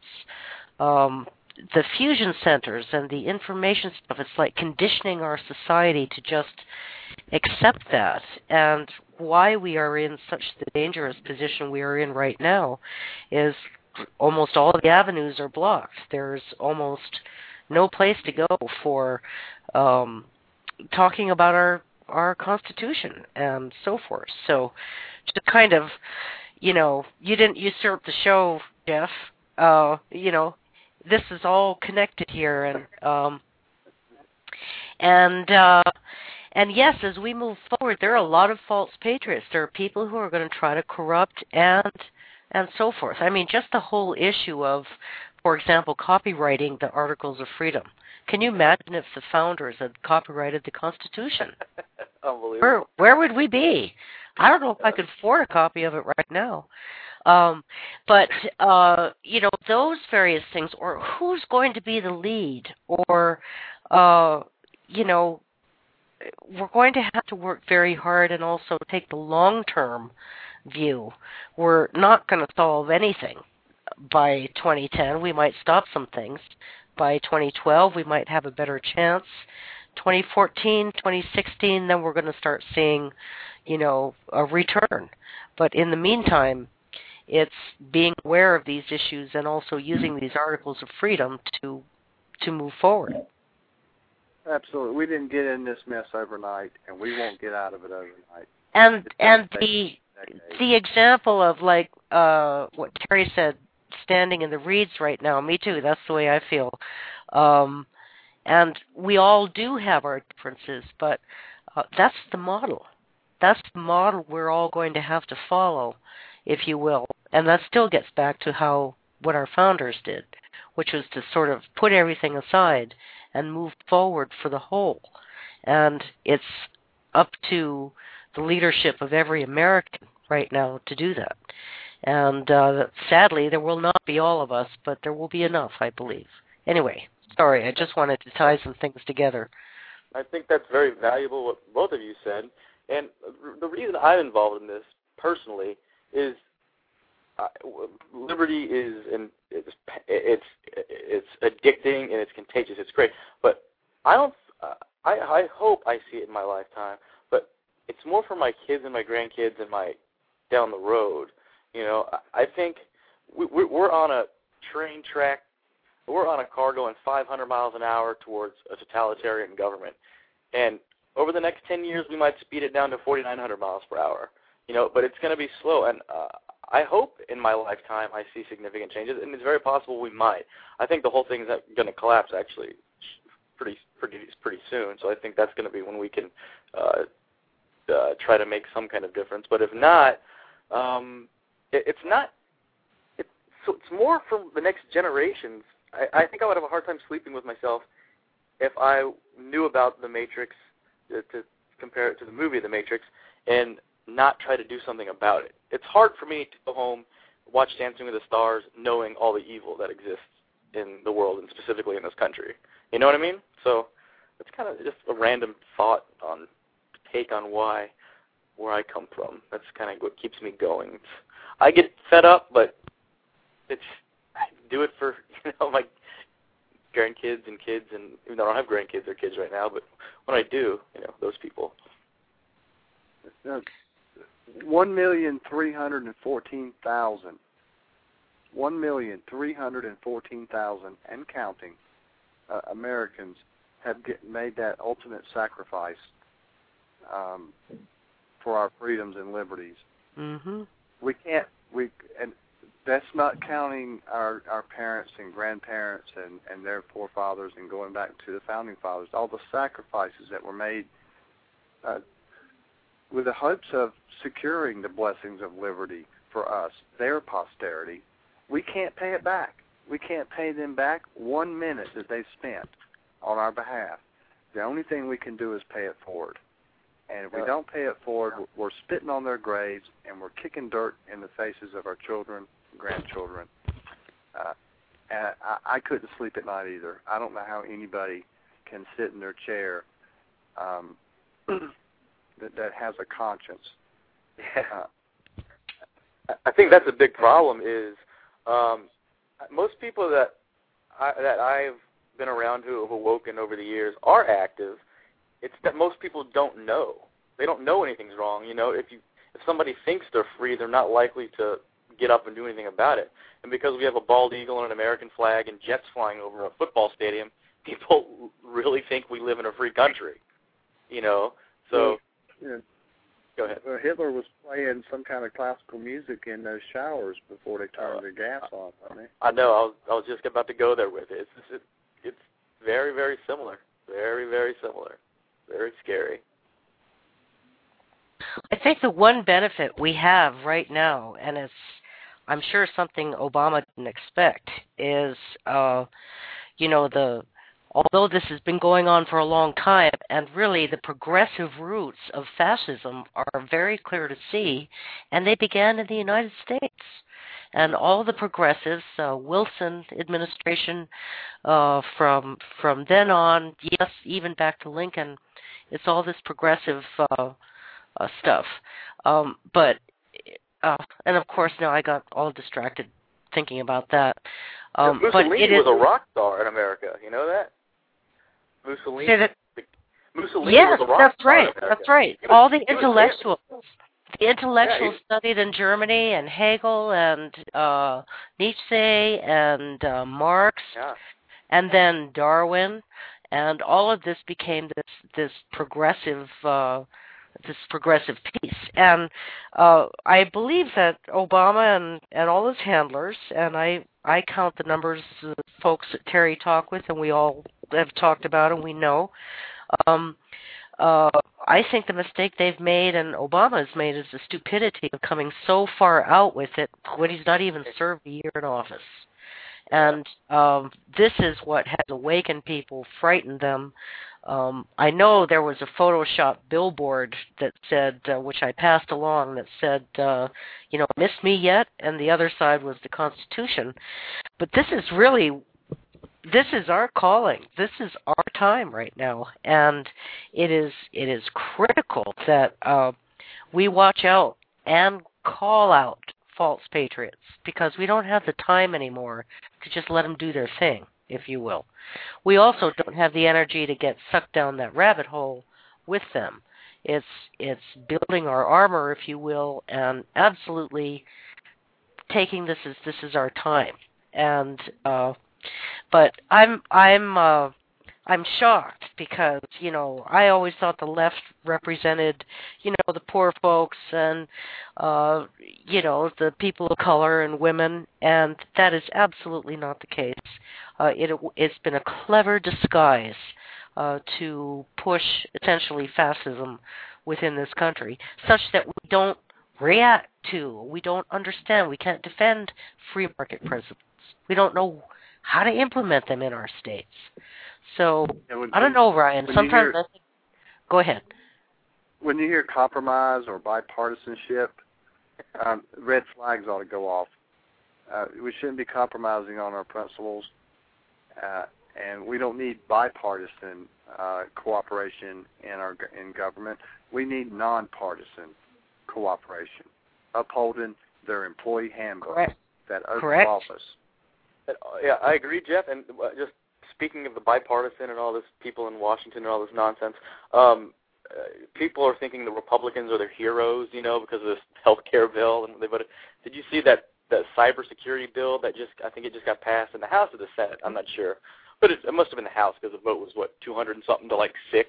Um, the fusion centers and the information stuff, it's like conditioning our society to just accept that. And why we are in such the dangerous position we are in right now is almost all of the avenues are blocked. There's almost no place to go for um, talking about our our Constitution and so forth. So just kind of, you know, you didn't usurp the show, Jeff. Uh, you know, this is all connected here, and um, and uh, and yes, as we move forward, there are a lot of false patriots. There are people who are going to try to corrupt and and so forth. I mean, just the whole issue of, for example, copyrighting the Articles of Freedom. Can you imagine if the founders had copyrighted the Constitution? Unbelievable. Where where would we be? I don't know if I could afford a copy of it right now. Um, but, uh, you know, those various things, or who's going to be the lead, or, uh, you know, we're going to have to work very hard and also take the long-term view. We're not going to solve anything by twenty ten. We might stop some things. By twenty twelve, we might have a better chance. twenty fourteen, twenty sixteen, then we're going to start seeing, you know, a return. But in the meantime, it's being aware of these issues and also using these Articles of Freedom to to move forward. Absolutely. We didn't get in this mess overnight, and we won't get out of it overnight. And and the the example of, like, uh, what Terry said, standing in the reeds right now, me too, that's the way I feel. Um, and we all do have our differences, but uh, that's the model. That's the model we're all going to have to follow, if you will. And that still gets back to how what our founders did, which was to sort of put everything aside and move forward for the whole. And it's up to the leadership of every American right now to do that. And uh, sadly, there will not be all of us, but there will be enough, I believe. Anyway, sorry, I just wanted to tie some things together. I think that's very valuable, what both of you said. And the reason I'm involved in this personally is uh, liberty is and it's, it's it's addicting and it's contagious. It's great, but I don't. Uh, I I hope I see it in my lifetime, but it's more for my kids and my grandkids and my down the road. You know, I think we, we're on a train track. We're on a car going five hundred miles an hour towards a totalitarian government, and over the next ten years, we might speed it down to forty-nine hundred miles per hour. You know, but it's going to be slow, and uh, I hope in my lifetime I see significant changes, and it's very possible we might. I think the whole thing is going to collapse actually pretty pretty pretty soon. So I think that's going to be when we can uh, uh, try to make some kind of difference. But if not, um, it, it's not. It, so it's more for the next generations. I, I think I would have a hard time sleeping with myself if I knew about The Matrix, to, to compare it to the movie The Matrix, and not try to do something about it. It's hard for me to go home, watch Dancing with the Stars, knowing all the evil that exists in the world, and specifically in this country. You know what I mean? So it's kind of just a random thought on, take on why, where I come from. That's kind of what keeps me going. I get fed up, but it's, I do it for, you know, my grandkids and kids, and even though I don't have grandkids or kids right now, but when I do, you know, those people. One million three hundred and fourteen thousand. One million three hundred and fourteen thousand and counting uh, Americans have get, made that ultimate sacrifice um, for our freedoms and liberties. Mm-hmm. We can't. We and that's not counting our, our parents and grandparents and, and their forefathers and going back to the founding fathers. All the sacrifices that were made uh, with the hopes of securing the blessings of liberty for us, their posterity. We can't pay it back. We can't pay them back one minute that they've spent on our behalf. The only thing we can do is pay it forward. And if we don't pay it forward, we're spitting on their graves and we're kicking dirt in the faces of our children and grandchildren. Uh, and I, I couldn't sleep at night either. I don't know how anybody can sit in their chair um, that, that has a conscience. Yeah. Uh, I think that's a big problem is um, most people that I, that I've been around who have awoken over the years are active. It's that most people don't know. They don't know anything's wrong. You know, if you if somebody thinks they're free, they're not likely to get up and do anything about it. And because we have a bald eagle and an American flag and jets flying over a football stadium, people really think we live in a free country. You know, so yeah. Go ahead. Well, Hitler was playing some kind of classical music in those showers before they turned uh, the gas on. I, mean. I know. I was I was just about to go there with it. It's it's, it's very very similar. Very very similar. Very scary. I think the one benefit we have right now, and it's, I'm sure something Obama didn't expect, is, uh, you know, the, although this has been going on for a long time, and really the progressive roots of fascism are very clear to see, and they began in the United States. And all the progressives, uh, Wilson administration, uh, from from then on, yes, even back to Lincoln, it's all this progressive uh, uh, stuff. Um, but, uh, and of course now I got all distracted thinking about that. Um, yeah, Mussolini but it is, was a rock star in America. You know that? Mussolini. Say that, Mussolini yes, was a rock that's star right. in America. That's right. Was, all the intellectuals. The intellectuals yeah, studied in Germany, and Hegel, and uh, Nietzsche, and uh, Marx, yeah. and then Darwin, and all of this became this this progressive uh, this progressive piece. And uh, I believe that Obama and, and all his handlers, and I I count the numbers of folks that Terry talked with, and we all have talked about, and we know. Um, Uh, I think the mistake they've made and Obama's made is the stupidity of coming so far out with it when he's not even served a year in office. And um, this is what has awakened people, frightened them. Um, I know there was a Photoshop billboard that said, uh, which I passed along, that said, uh, you know, miss me yet? And the other side was the Constitution. But this is really... This is our calling. This is our time right now, and it is it is critical that uh, we watch out and call out false patriots, because we don't have the time anymore to just let them do their thing, if you will. We also don't have the energy to get sucked down that rabbit hole with them. It's it's building our armor, if you will, and absolutely taking this as this is our time. And uh, But I'm I'm uh, I'm shocked because, you know, I always thought the left represented, you know, the poor folks and uh, you know, the people of color and women, and that is absolutely not the case. Uh, it it's been a clever disguise uh, to push essentially fascism within this country, such that we don't react to, we don't understand, we can't defend free market principles. We don't know how to implement them in our states. So, when, I don't know, Ryan. Sometimes hear, I think, go ahead. When you hear compromise or bipartisanship, um, red flags ought to go off. Uh, we shouldn't be compromising on our principles, uh, and we don't need bipartisan uh, cooperation in our in government. We need nonpartisan cooperation, upholding their employee handbook, Correct. that oath Correct. of office. Yeah, I agree, Jeff. And just speaking of the bipartisan and all this people in Washington and all this nonsense, um, uh, people are thinking the Republicans are their heroes, you know, because of this health care bill. And they voted. Did you see that that cybersecurity bill that just, I think it just got passed in the House or the Senate? I'm not sure, but it, it must have been the House because the vote was what two hundred and something to like six.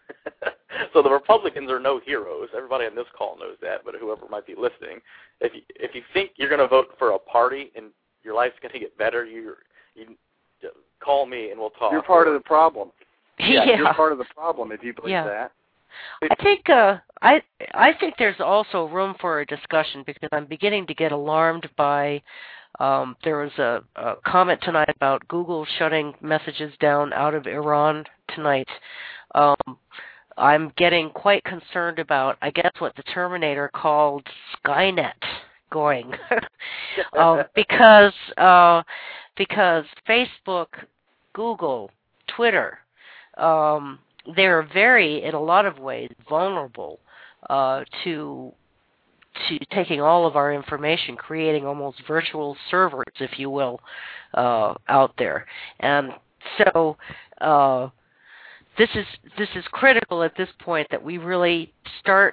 So the Republicans are no heroes. Everybody on this call knows that, but whoever might be listening, if you, if you think you're going to vote for a party and your life's going to get better, you you call me and we'll talk. You're part of the problem. Yeah, yeah. You're part of the problem if you believe yeah. that. I think uh, I I think there's also room for a discussion because I'm beginning to get alarmed by. Um, there was a, a comment tonight about Google shutting messages down out of Iran tonight. Um, I'm getting quite concerned about, I guess, what the Terminator called Skynet going, um, because uh, because Facebook, Google, Twitter, um, they're very, in a lot of ways, vulnerable uh, to to taking all of our information, creating almost virtual servers, if you will, uh, out there. And so uh, this is this is critical at this point that we really start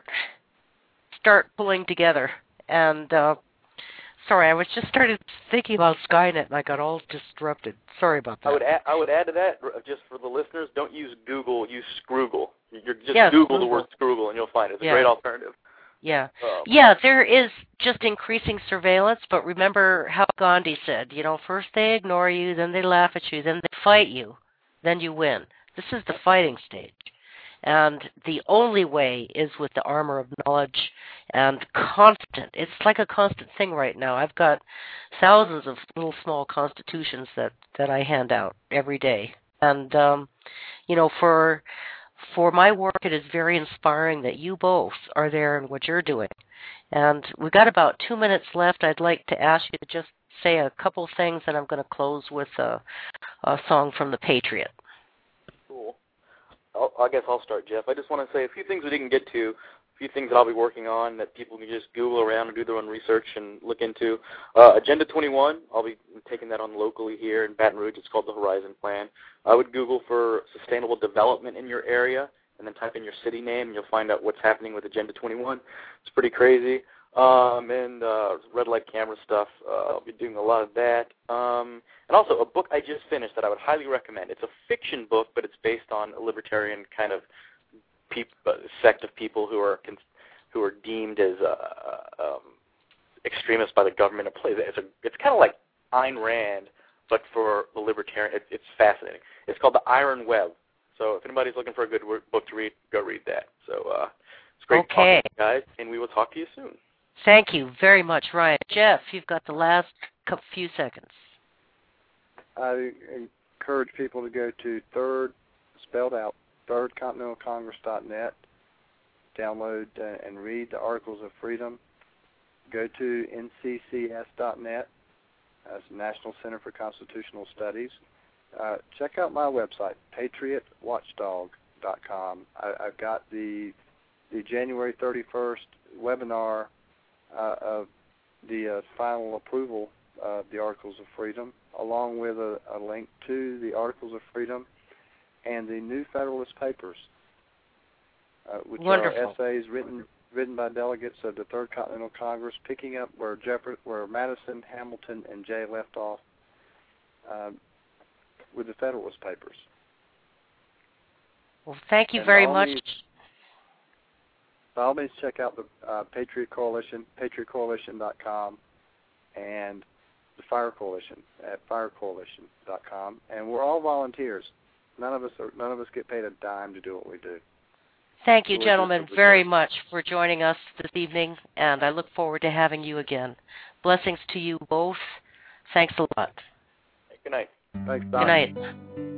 start pulling together. And uh, sorry, I was just started thinking about Skynet and I got all disrupted. Sorry about that. I would add, I would add to that, just for the listeners, don't use Google, use Scroogle. You're just yes, Google Google. the word Scroogle and you'll find it. It's yeah. a great alternative. Yeah. Um, yeah, there is just increasing surveillance, but remember how Gandhi said, you know, first they ignore you, then they laugh at you, then they fight you, then you win. This is the fighting stage. And the only way is with the armor of knowledge and constant. It's like a constant thing right now. I've got thousands of little small constitutions that, that I hand out every day. And, um, you know, for... For my work, it is very inspiring that you both are there and what you're doing. And we've got about two minutes left. I'd like to ask you to just say a couple things, and I'm going to close with a, a song from The Patriot. Cool. I'll, I guess I'll start, Jeff. I just want to say a few things we didn't get to, a few things that I'll be working on that people can just Google around and do their own research and look into. Uh, Agenda twenty-one, I'll be taking that on locally here in Baton Rouge. It's called the Horizon Plan. I would Google for sustainable development in your area and then type in your city name, and you'll find out what's happening with Agenda twenty-one. It's pretty crazy. Um, and uh, red light camera stuff, uh, I'll be doing a lot of that. Um, and also a book I just finished that I would highly recommend. It's a fiction book, but it's based on a libertarian kind of peop- uh, sect of people who are con- who are deemed as uh, um, extremists by the government. It plays it's a it's kind of like Ayn Rand, but for the libertarian. It, it's fascinating. It's called The Iron Web. So if anybody's looking for a good book to read, go read that. So uh, it's great okay. talking to you guys, and we will talk to you soon. Thank you very much, Ryan. Jeff, you've got the last couple, few seconds. I encourage people to go to third, spelled out, third continental congress dot net, download uh, and read the Articles of Freedom. Go to N C C S dot net, that's National Center for Constitutional Studies. Uh, check out my website, patriot watchdog dot com. I, I've got the the January thirty-first webinar uh, of the uh, final approval of the Articles of Freedom, along with a, a link to the Articles of Freedom and the New Federalist Papers, uh, which Wonderful. are essays written written by delegates of the Third Continental Congress, picking up where Jefferson, where Madison, Hamilton, and Jay left off um, with the Federalist Papers. Well, thank you And very by all much. means- By all means, check out the uh, Patriot Coalition, patriot coalition dot com, and the Fire Coalition at fire coalition dot com. And we're all volunteers. None of us are, none of us get paid a dime to do what we do. Thank you, Really gentlemen, good very discussion. much for joining us this evening, and I look forward to having you again. Blessings to you both. Thanks a lot. Good night. Thanks, Doc. Good night.